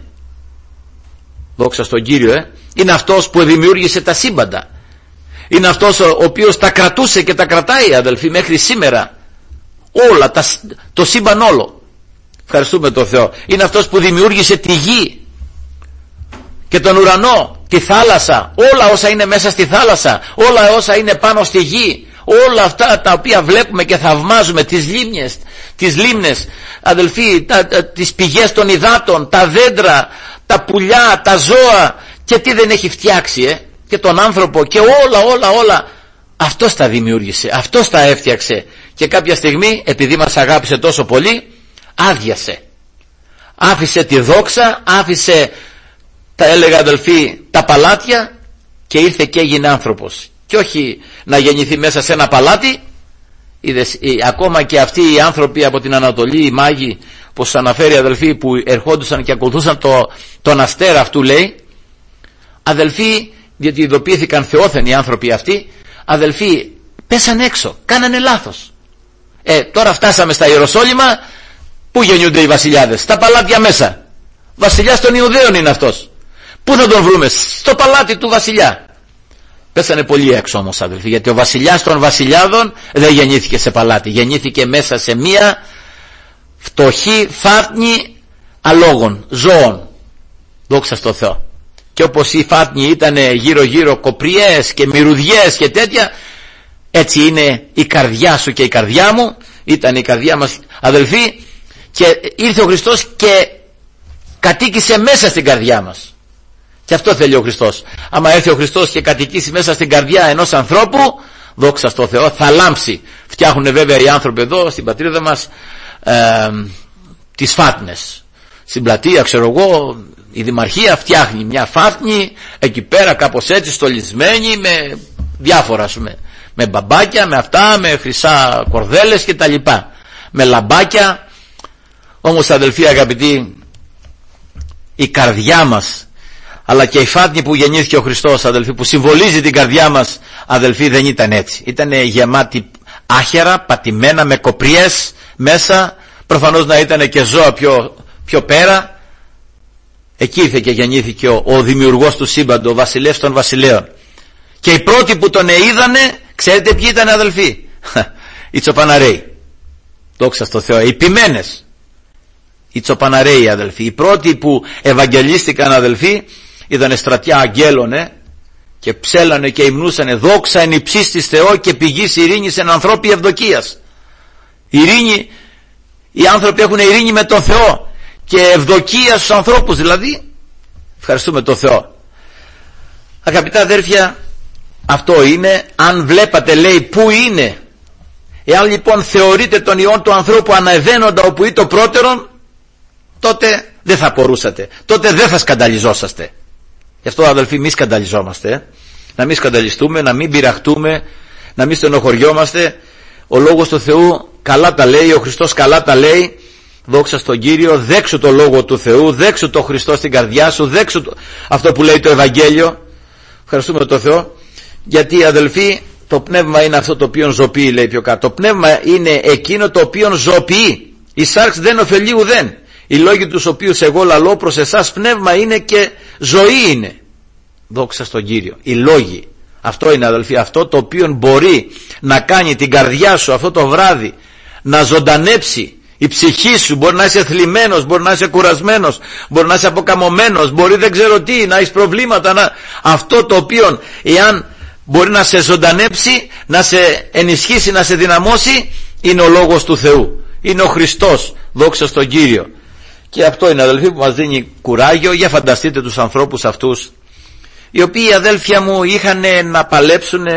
Δόξα στον Κύριο, ε. Είναι αυτός που δημιούργησε τα σύμπαντα, είναι αυτός ο οποίος τα κρατούσε και τα κρατάει αδελφοί μέχρι σήμερα, όλα τα, το σύμπαν όλο. Ευχαριστούμε τον Θεό. Είναι αυτός που δημιούργησε τη γη και τον ουρανό, τη θάλασσα, όλα όσα είναι μέσα στη θάλασσα, όλα όσα είναι πάνω στη γη, όλα αυτά τα οποία βλέπουμε και θαυμάζουμε, τις λίμνες, τις λίμνες αδελφοί, τα, τα, τις πηγές των υδάτων, τα δέντρα, τα πουλιά, τα ζώα, και τι δεν έχει φτιάξει, ε? Και τον άνθρωπο και όλα όλα όλα αυτός τα δημιούργησε, αυτός τα έφτιαξε, και κάποια στιγμή επειδή μας αγάπησε τόσο πολύ άδειασε, άφησε τη δόξα, άφησε τα έλεγα αδελφοί τα παλάτια και ήρθε και έγινε άνθρωπος, και όχι να γεννηθεί μέσα σε ένα παλάτι. Είδες, ακόμα και αυτοί οι άνθρωποι από την Ανατολή, οι μάγοι, πως αναφέρει αδελφοί, που ερχόντουσαν και ακολουθούσαν το, τον αστέρα αυτού, λέει αδελφοί, διότι ειδοποιήθηκαν θεόθεν οι άνθρωποι αυτοί, αδελφοί, πέσαν έξω, κάνανε λάθος. Ε, τώρα φτάσαμε στα Ιεροσόλυμα. Πού γεννιούνται οι βασιλιάδες? Στα παλάτια μέσα. Βασιλιάς των Ιουδαίων είναι αυτός. Πού θα τον βρούμε? Στο παλάτι του βασιλιά. Πέσανε πολύ έξω όμως, αδελφοί, γιατί ο βασιλιάς των βασιλιάδων δεν γεννήθηκε σε παλάτι, γεννήθηκε μέσα σε μία φτωχή φάτνη αλόγων, ζώων. Δόξα στο Θεό. Και όπως οι φάτνοι ήταν γύρω γύρω κοπριές και μυρουδιές και τέτοια, έτσι είναι η καρδιά σου και η καρδιά μου, ήταν η καρδιά μας, αδελφοί, και ήρθε ο Χριστός και κατοίκησε μέσα στην καρδιά μας. Και αυτό θέλει ο Χριστός. Άμα έρθει ο Χριστός και κατοικήσει μέσα στην καρδιά ενός ανθρώπου, δόξα στο Θεό, θα λάμψει. Φτιάχνουν βέβαια οι άνθρωποι εδώ στην πατρίδα μας ε, τις φάτνες. Στην πλατεία, ξέρω εγώ, η Δημαρχία φτιάχνει μια φάτνη εκεί πέρα, κάπως έτσι στολισμένη, με διάφορα, ας πούμε, με μπαμπάκια, με αυτά, με χρυσά κορδέλες και τα λοιπά, με λαμπάκια. Όμως, αδελφοί αγαπητοί, η καρδιά μας, αλλά και η φάτνη που γεννήθηκε ο Χριστός, αδελφοί, που συμβολίζει την καρδιά μας, αδελφοί, δεν ήταν έτσι. Ήταν γεμάτη άχερα, πατημένα, με κοπριές μέσα, προφανώς να ήταν και ζώα πιο, πιο πέρα. Εκεί ήρθε και γεννήθηκε ο, ο δημιουργός του σύμπαντο, ο βασιλεύς των βασιλέων. Και οι πρώτοι που τον είδανε, ξέρετε ποιοι ήταν, αδελφοί? Οι τσοπαναρέοι. Δόξα στο Θεό. Οι ποιμένες. Οι τσοπαναρέοι, αδελφοί. Οι πρώτοι που ευαγγελίστηκαν, αδελφοί, είδανε στρατιά αγγέλων, ε, και ψέλανε και υμνούσανε δόξα εν υψίστης Θεό και πηγής ειρήνης εν ανθρώπη ευδοκίας. Ειρήνη, οι άνθρωποι έχουν ειρήνη με τον Θεό και ευδοκία στους ανθρώπους, δηλαδή ευχαριστούμε τον Θεό. Αγαπητά αδέρφια, αυτό είναι. Αν βλέπατε, λέει, πού είναι, εάν λοιπόν θεωρείτε τον Υιόν του ανθρώπου αναβαίνοντα όπου ή το πρώτερον, τότε δεν θα απορούσατε, τότε δεν θα σκανδαλιζόσαστε. Γι' αυτό, αδελφοί, μη σκανδαλιζόμαστε, ε? να μην σκανδαλιστούμε, να μην πειραχτούμε, να μην στενοχωριόμαστε. Ο λόγος του Θεού καλά τα λέει, ο Χριστός καλά τα λέει. Δόξα στον Κύριο. Δέξου το λόγο του Θεού, δέξου το Χριστό στην καρδιά σου, δέξου το... αυτό που λέει το Ευαγγέλιο. Ευχαριστούμε τον Θεό, γιατί, αδελφοί, το πνεύμα είναι αυτό το οποίο ζωοποιεί, λέει πιο κάτω. Το πνεύμα είναι εκείνο το οποίο ζωοποιεί. Η σάρξ δεν ωφελεί ουδέν. Οι λόγοι τους οποίους εγώ λαλώ προς εσάς πνεύμα είναι και ζωή είναι. Δόξα στον Κύριο. Οι λόγοι. Αυτό είναι, αδελφοί, αυτό το οποίο μπορεί να κάνει την καρδιά σου αυτό το βράδυ να ζωντανέψει η ψυχή σου. Μπορεί να είσαι θλιμμένος, μπορεί να είσαι κουρασμένος, μπορεί να είσαι αποκαμωμένος, μπορεί δεν ξέρω τι, να έχεις προβλήματα, να... αυτό το οποίο, εάν μπορεί να σε ζωντανέψει, να σε ενισχύσει, να σε δυναμώσει, είναι ο λόγος του Θεού, είναι ο Χριστός. Δόξα στον Κύριο. Και αυτό είναι, αδελφοί, που μας δίνει κουράγιο. Για φανταστείτε τους ανθρώπους αυτούς, οι οποίοι, αδέλφια μου, είχαν να παλέψουν,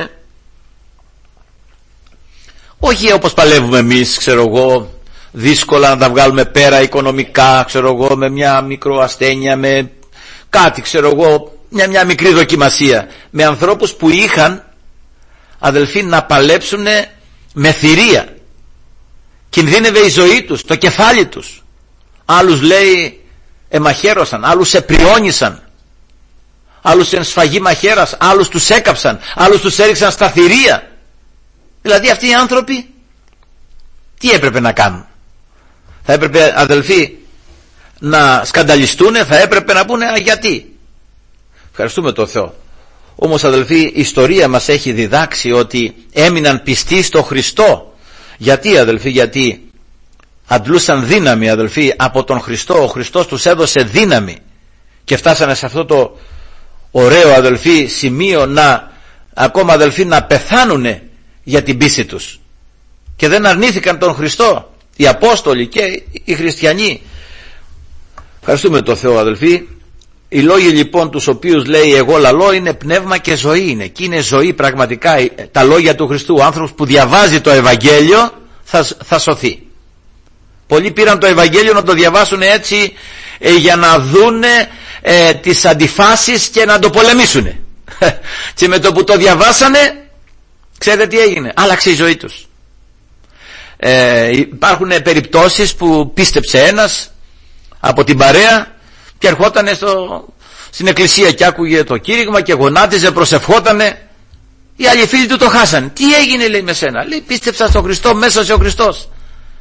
όχι όπως παλεύουμε εμείς, ξέρω εγώ, δύσκολα να τα βγάλουμε πέρα οικονομικά, ξέρω εγώ, με μια μικροασθένεια, με κάτι, ξέρω εγώ, μια, μια μικρή δοκιμασία. Με ανθρώπους που είχαν, αδελφοί, να παλέψουν με θηρία. Κινδύνευε η ζωή τους, το κεφάλι τους. Άλλους, λέει, εμαχαίρωσαν, άλλους επριώνησαν, άλλους εν σφαγή μαχαίρας, άλλους τους έκαψαν, άλλους τους έριξαν στα θηρία. Δηλαδή αυτοί οι άνθρωποι τι έπρεπε να κάνουν? Θα έπρεπε, αδελφοί, να σκανδαλιστούν, θα έπρεπε να πούνε, α, γιατί? Ευχαριστούμε τον Θεό. Όμως, αδελφοί, η ιστορία μας έχει διδάξει ότι έμειναν πιστοί στο Χριστό. Γιατί, αδελφοί? Γιατί αντλούσαν δύναμη, αδελφοί, από τον Χριστό. Ο Χριστός τους έδωσε δύναμη και φτάσανε σε αυτό το ωραίο, αδελφοί, σημείο να ακόμα, αδελφοί, να πεθάνουνε για την πίστη τους και δεν αρνήθηκαν τον Χριστό, οι Απόστολοι και οι χριστιανοί. Ευχαριστούμε τον Θεό, αδελφοί. Οι λόγοι λοιπόν τους οποίους λέει εγώ λαλώ είναι πνεύμα και ζωή είναι, και είναι ζωή πραγματικά τα λόγια του Χριστού. Ο άνθρωπος που διαβάζει το Ευαγγέλιο θα, θα σωθεί. Πολλοί πήραν το Ευαγγέλιο να το διαβάσουν έτσι ε, για να δούνε ε, τις αντιφάσεις και να το πολεμήσουν. Και με το που το διαβάσανε, ξέρετε τι έγινε? Άλλαξε η ζωή τους. Ε, υπάρχουν περιπτώσεις που πίστεψε ένας από την παρέα και ερχόταν στο, στην εκκλησία και άκουγε το κήρυγμα και γονάτιζε, προσευχότανε. Οι άλλοι φίλοι του το χάσανε. Τι έγινε, λέει, με σένα? Λέει, πίστεψα στον Χριστό, μέσα σε ο Χριστός.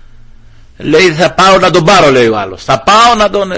Λέει, θα πάω να τον πάρω, λέει ο άλλος. Θα πάω να τον...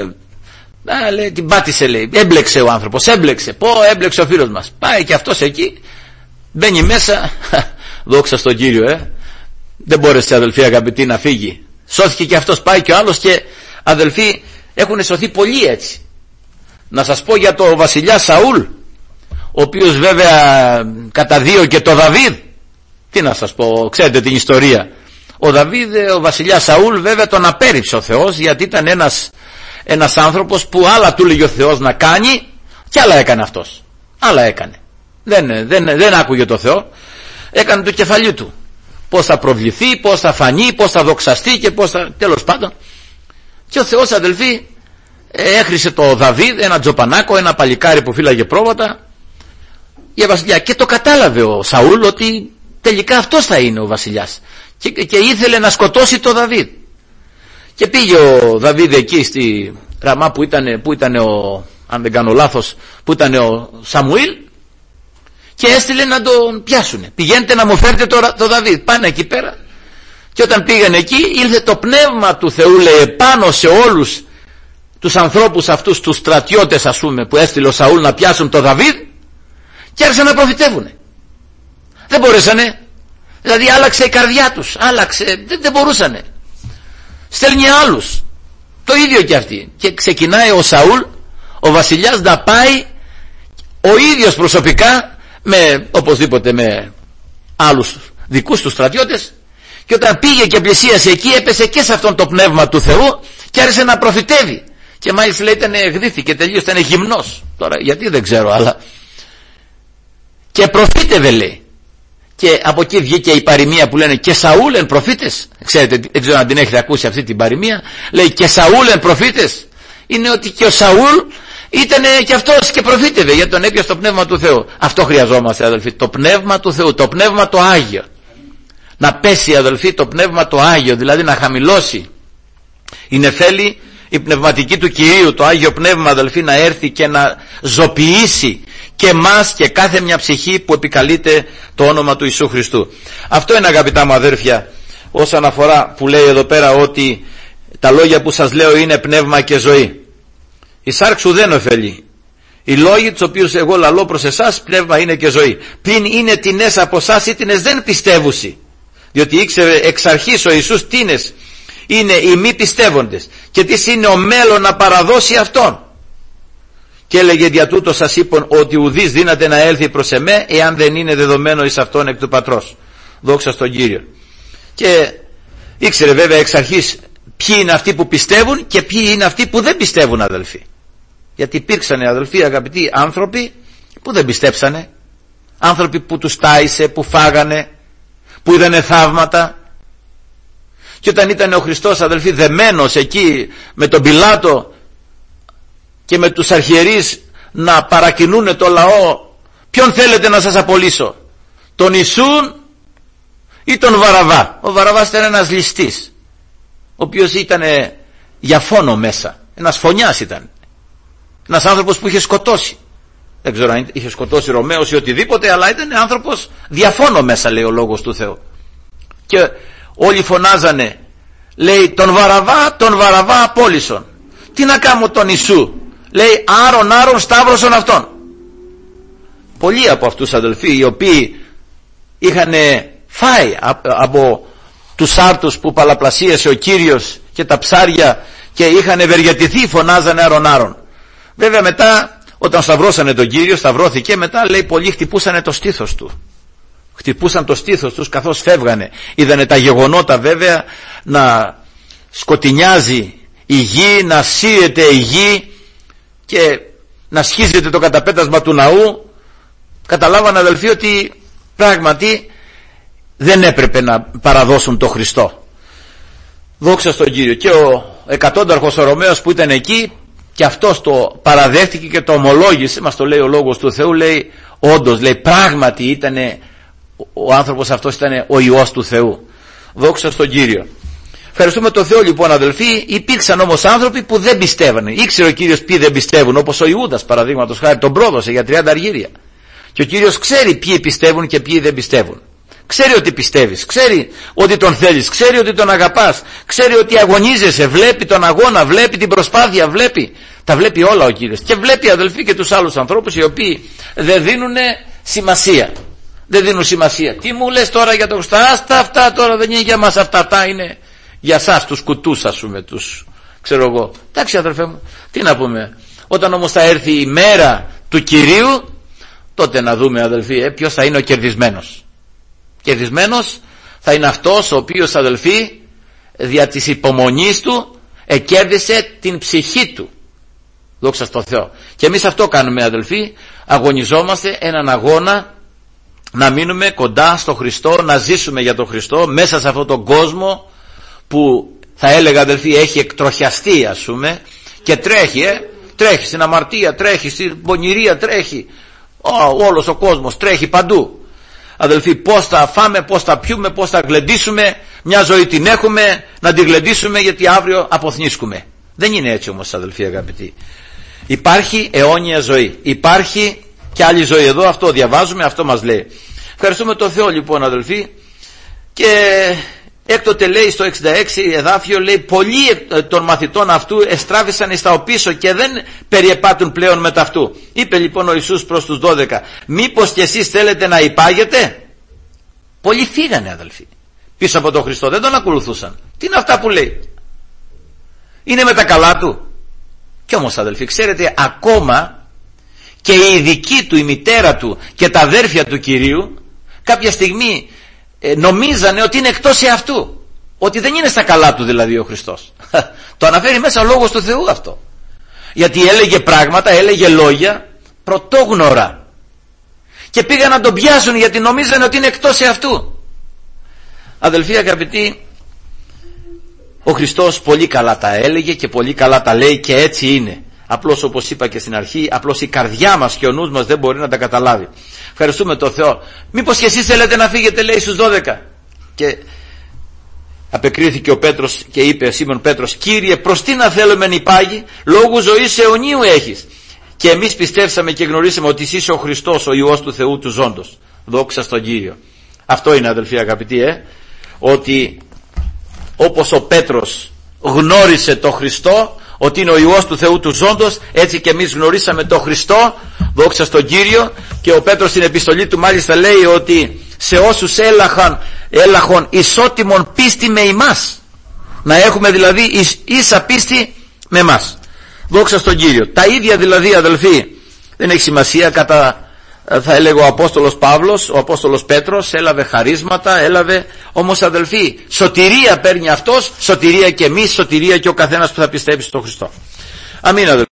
Α, λέει, την πάτησε, λέει. Έμπλεξε ο άνθρωπος, έμπλεξε. Πω, έμπλεξε ο φίλος μας. Πάει και αυτός εκεί, μπαίνει μέσα. Δόξα στον Κύριο, ε. Δεν μπόρεσε, αδελφοί αγαπητοί, να φύγει. Σώθηκε και αυτός, πάει και ο άλλος, και αδελφοί, έχουν σωθεί πολλοί έτσι. Να σας πω για το βασιλιά Σαούλ, ο οποίος βέβαια καταδίωκε το Δαβίδ. Τι να σας πω, ξέρετε την ιστορία. Ο Δαβίδ, ο βασιλιάς Σαούλ, βέβαια τον απέρριψε ο Θεός, γιατί ήταν ένας, ένας άνθρωπος που άλλα του λέγει ο Θεός να κάνει και άλλα έκανε αυτός. Άλλα έκανε. Δεν, δεν, δεν άκουγε το Θεό. Έκανε το κεφαλί του. Πώς θα προβληθεί, πώς θα φανεί, πώς θα δοξαστεί και πώς θα... τέλος πάντων. Και ο Θεός, αδελφοί, έχρισε το Δαβίδ, ένα τζοπανάκο, ένα παλικάρι που φύλαγε πρόβατα, για βασιλιά. Και το κατάλαβε ο Σαούλ ότι τελικά αυτός θα είναι ο βασιλιάς. Και, και ήθελε να σκοτώσει το Δαβίδ. Και πήγε ο Δαβίδ εκεί στη Ραμά που ήταν, που ήταν ο, αν δεν κάνω λάθος, που ήταν ο Σαμουήλ, και έστειλε να τον πιάσουνε. Πηγαίνετε να μου φέρετε το, το Δαβίδ. Πάνε εκεί πέρα. Και όταν πήγαν εκεί, ήλθε το πνεύμα του Θεού, λέει, επάνω σε όλους τους ανθρώπους αυτούς, τους στρατιώτες, ας πούμε, που έστειλε ο Σαούλ να πιάσουν το Δαβίδ, και άρχισαν να προφητεύουνε. Δεν μπορέσανε. Δηλαδή άλλαξε η καρδιά τους. Άλλαξε. Δεν, δεν μπορούσανε. Στέλνει άλλους. Το ίδιο και αυτοί. Και ξεκινάει ο Σαούλ, ο βασιλιάς, να πάει ο ίδιος προσωπικά, με, οπωσδήποτε με άλλους δικούς του στρατιώτες, και όταν πήγε και πλησίασε εκεί, έπεσε και σε αυτόν το πνεύμα του Θεού και άρχισε να προφητεύει. Και μάλιστα, λέει, ήταν εκδίθηκε τελείως, ήταν γυμνός. Τώρα γιατί δεν ξέρω, αλλά και προφήτευε, λέει. Και από εκεί βγήκε η παροιμία που λένε και Σαούλ εν προφήτες. Ξέρετε, δεν ξέρω αν την έχετε ακούσει αυτή την παροιμία. Λέει και Σαούλ εν προφήτες. Είναι ότι και ο Σαούλ ήταν και αυτός και προφήτευε, γιατί τον έπιασε το πνεύμα του Θεού. Αυτό χρειαζόμαστε, αδελφοί, το πνεύμα του Θεού, το πνεύμα το Άγιο. Να πέσει, αδελφοί, το πνεύμα το Άγιο, δηλαδή να χαμηλώσει η νεφέλη, η πνευματική του Κυρίου, το Άγιο Πνεύμα, αδελφοί, να έρθει και να ζωοποιήσει και εμάς και κάθε μια ψυχή που επικαλείται το όνομα του Ιησού Χριστού. Αυτό είναι, αγαπητά μου αδέρφια, όσον αφορά που λέει εδώ πέρα ότι τα λόγια που σας λέω είναι πνεύμα και ζωή. Η σάρξ ουδέν ωφελεί. Οι λόγοι τους οποίους εγώ λαλώ προς εσάς πνεύμα είναι και ζωή. Πλην είναι τινές από εσάς ή τινές δεν πιστεύουσι. Διότι ήξερε εξ αρχής ο Ιησούς τίνες είναι οι μη πιστεύοντες και τι είναι ο μέλλον να παραδώσει αυτόν. Και έλεγε δια τούτο σας είπων ότι ουδής δύναται να έλθει προς εμέ εάν δεν είναι δεδομένο εις αυτόν εκ του Πατρός. Δόξα στον Κύριο. Και ήξερε βέβαια εξ αρχής ποιοι είναι αυτοί που πιστεύουν και ποιοι είναι αυτοί που δεν πιστεύουν, αδελφοί. Γιατί υπήρξαν, αδελφοί αγαπητοί, άνθρωποι που δεν πιστέψανε, άνθρωποι που τους τάισε, που φάγανε, που είδανε θαύματα. Και όταν ήταν ο Χριστός, αδελφοί, δεμένος εκεί με τον Πιλάτο και με τους αρχιερείς να παρακινούν το λαό, ποιον θέλετε να σας απολύσω, τον Ιησούν ή τον Βαραβά? Ο Βαραβάς ήταν ένας ληστής, ο οποίος ήταν για φόνο μέσα, ένας φωνιάς ήταν, ένας άνθρωπος που είχε σκοτώσει, δεν ξέρω αν είχε σκοτώσει Ρωμαίος ή οτιδήποτε, αλλά ήταν άνθρωπος διαφώνο μέσα, λέει ο λόγος του Θεού. Και όλοι φωνάζανε, λέει, τον Βαραβά, τον Βαραβά απόλυσον. Τι να κάνω τον Ιησού? Λέει, άρον άρον σταύρωσον αυτόν. Πολλοί από αυτούς, αδελφοί, οι οποίοι είχαν φάει από τους άρτους που παλαπλασίασε ο Κύριος και τα ψάρια και είχαν ευεργετηθεί, φωνάζανε άρον άρον. Βέβαια μετά, όταν σταυρώσανε τον Κύριο, σταυρώθηκε, μετά λέει πολλοί χτυπούσανε το στήθος του. Χτυπούσαν το στήθος τους καθώς φεύγανε. Είδανε τα γεγονότα βέβαια να σκοτεινιάζει η γη, να σύεται η γη και να σχίζεται το καταπέτασμα του ναού. Καταλάβανε, αδελφοί, ότι πράγματι δεν έπρεπε να παραδώσουν το Χριστό. Δόξα στον Κύριο. Και ο εκατόνταρχος ο Ρωμαίος που ήταν εκεί, και αυτός το παραδέχτηκε και το ομολόγησε, μας το λέει ο λόγος του Θεού, λέει όντως, λέει πράγματι ήτανε, ο άνθρωπος αυτός ήταν ο Υιός του Θεού. Δόξα στον Κύριο. Ευχαριστούμε τον Θεό λοιπόν αδελφοί. Υπήρξαν όμως άνθρωποι που δεν πιστεύανε. Ήξερε ο Κύριος ποιοι δεν πιστεύουν, όπως ο Ιούδας παραδείγματος χάρη, τον πρόδωσε για τριάντα αργύρια. Και ο Κύριος ξέρει ποιοι πιστεύουν και ποιοι δεν πιστεύουν. Ξέρει ότι πιστεύεις, ξέρει ότι τον θέλεις, ξέρει ότι τον αγαπάς, ξέρει ότι αγωνίζεσαι, βλέπει τον αγώνα, βλέπει την προσπάθεια, βλέπει. Τα βλέπει όλα ο Κύριος. Και βλέπει αδελφοί και τους άλλους ανθρώπους οι οποίοι δεν δίνουν σημασία. Δεν δίνουν σημασία. Τι μου λες τώρα για το Χριστό? Άστα αυτά τώρα, δεν είναι για μας αυτά, αυτά είναι για σας τους κουτούς, ας πούμε, τους ξέρω εγώ. Εντάξει αδελφέ μου, τι να πούμε. Όταν όμως θα έρθει η μέρα του Κυρίου, τότε να δούμε αδελφοί ε, ποιος θα είναι ο κερδισμένος. Κερδισμένος θα είναι αυτός ο οποίος αδελφοί δια της υπομονής του εκέρδισε την ψυχή του. Δόξα τω Θεώ. Και εμείς αυτό κάνουμε αδελφοί, αγωνιζόμαστε έναν αγώνα να μείνουμε κοντά στο Χριστό, να ζήσουμε για τον Χριστό μέσα σε αυτόν τον κόσμο που θα έλεγα αδελφοί έχει εκτροχιαστεί, ας πούμε, και τρέχει ε, τρέχει στην αμαρτία, τρέχει στην πονηρία, τρέχει ο, όλος ο κόσμος τρέχει παντού. Αδελφοί, πώς θα φάμε, πώς θα πιούμε, πώς θα γλεντήσουμε. Μια ζωή την έχουμε, να την γλεντήσουμε γιατί αύριο αποθνίσκουμε. Δεν είναι έτσι όμως αδελφοί αγαπητοί. Υπάρχει αιώνια ζωή, υπάρχει και άλλη ζωή. Εδώ αυτό διαβάζουμε, αυτό μας λέει. Ευχαριστούμε τον Θεό λοιπόν αδελφοί. Και έκτοτε λέει στο εξήντα έξι εδάφιο, λέει, πολλοί των μαθητών αυτού εστράβησαν εις τα οπίσω και δεν περιεπάτουν πλέον μετά αυτού. Είπε λοιπόν ο Ιησούς προς τους δώδεκα, μήπως και εσείς θέλετε να υπάγετε? Πολλοί φύγανε αδελφοί πίσω από τον Χριστό, δεν τον ακολουθούσαν. Τι είναι αυτά που λέει? Είναι με τα καλά του? Κι όμως αδελφοί, ξέρετε, ακόμα και η ειδική του, η μητέρα του και τα αδέρφια του Κυρίου κάποια στιγμή ε, νομίζανε ότι είναι εκτός εαυτού, ότι δεν είναι στα καλά του δηλαδή ο Χριστός. Το αναφέρει μέσα ο Λόγος του Θεού αυτό, γιατί έλεγε πράγματα, έλεγε λόγια πρωτόγνωρα και πήγαν να τον πιάσουν γιατί νομίζανε ότι είναι εκτός εαυτού. Αδελφοί αγαπητοί, ο Χριστός πολύ καλά τα έλεγε και πολύ καλά τα λέει και έτσι είναι. Απλώς όπως είπα και στην αρχή, απλώς η καρδιά μας και ο νους μας δεν μπορεί να τα καταλάβει. Ευχαριστούμε τον Θεό. Μήπως και εσείς θέλετε να φύγετε, λέει στους δώδεκα? Και απεκρίθηκε ο Πέτρος και είπε Σίμων Πέτρος, Κύριε, προς τι να θέλουμε να υπάγει? Λόγου ζωής αιωνίου έχεις. Και εμείς πιστεύσαμε και γνωρίσαμε ότι εσύ είσαι ο Χριστός, ο Υιός του Θεού του ζώντος. Δόξα στον Κύριο. Αυτό είναι αδελφοί αγαπητοί, ε? ότι όπως ο Πέτρος γνώρισε το Χριστό, ότι είναι ο Υιός του Θεού του ζώντος, έτσι και εμείς γνωρίσαμε τον Χριστό, δόξα στον Κύριο. Και ο Πέτρος στην επιστολή του μάλιστα λέει ότι σε όσους έλαχαν, έλαχον ισότιμον πίστη με ημάς, να έχουμε δηλαδή ίς, ίσα πίστη με εμάς. Δόξα στον Κύριο. Τα ίδια δηλαδή αδελφοί, δεν έχει σημασία, κατά θα έλεγε ο Απόστολος Παύλος, ο Απόστολος Πέτρος έλαβε χαρίσματα, έλαβε, όμως αδελφοί, σωτηρία παίρνει αυτός, σωτηρία και εμείς, σωτηρία και ο καθένας που θα πιστεύει στον Χριστό. Αμήν αδελφοί.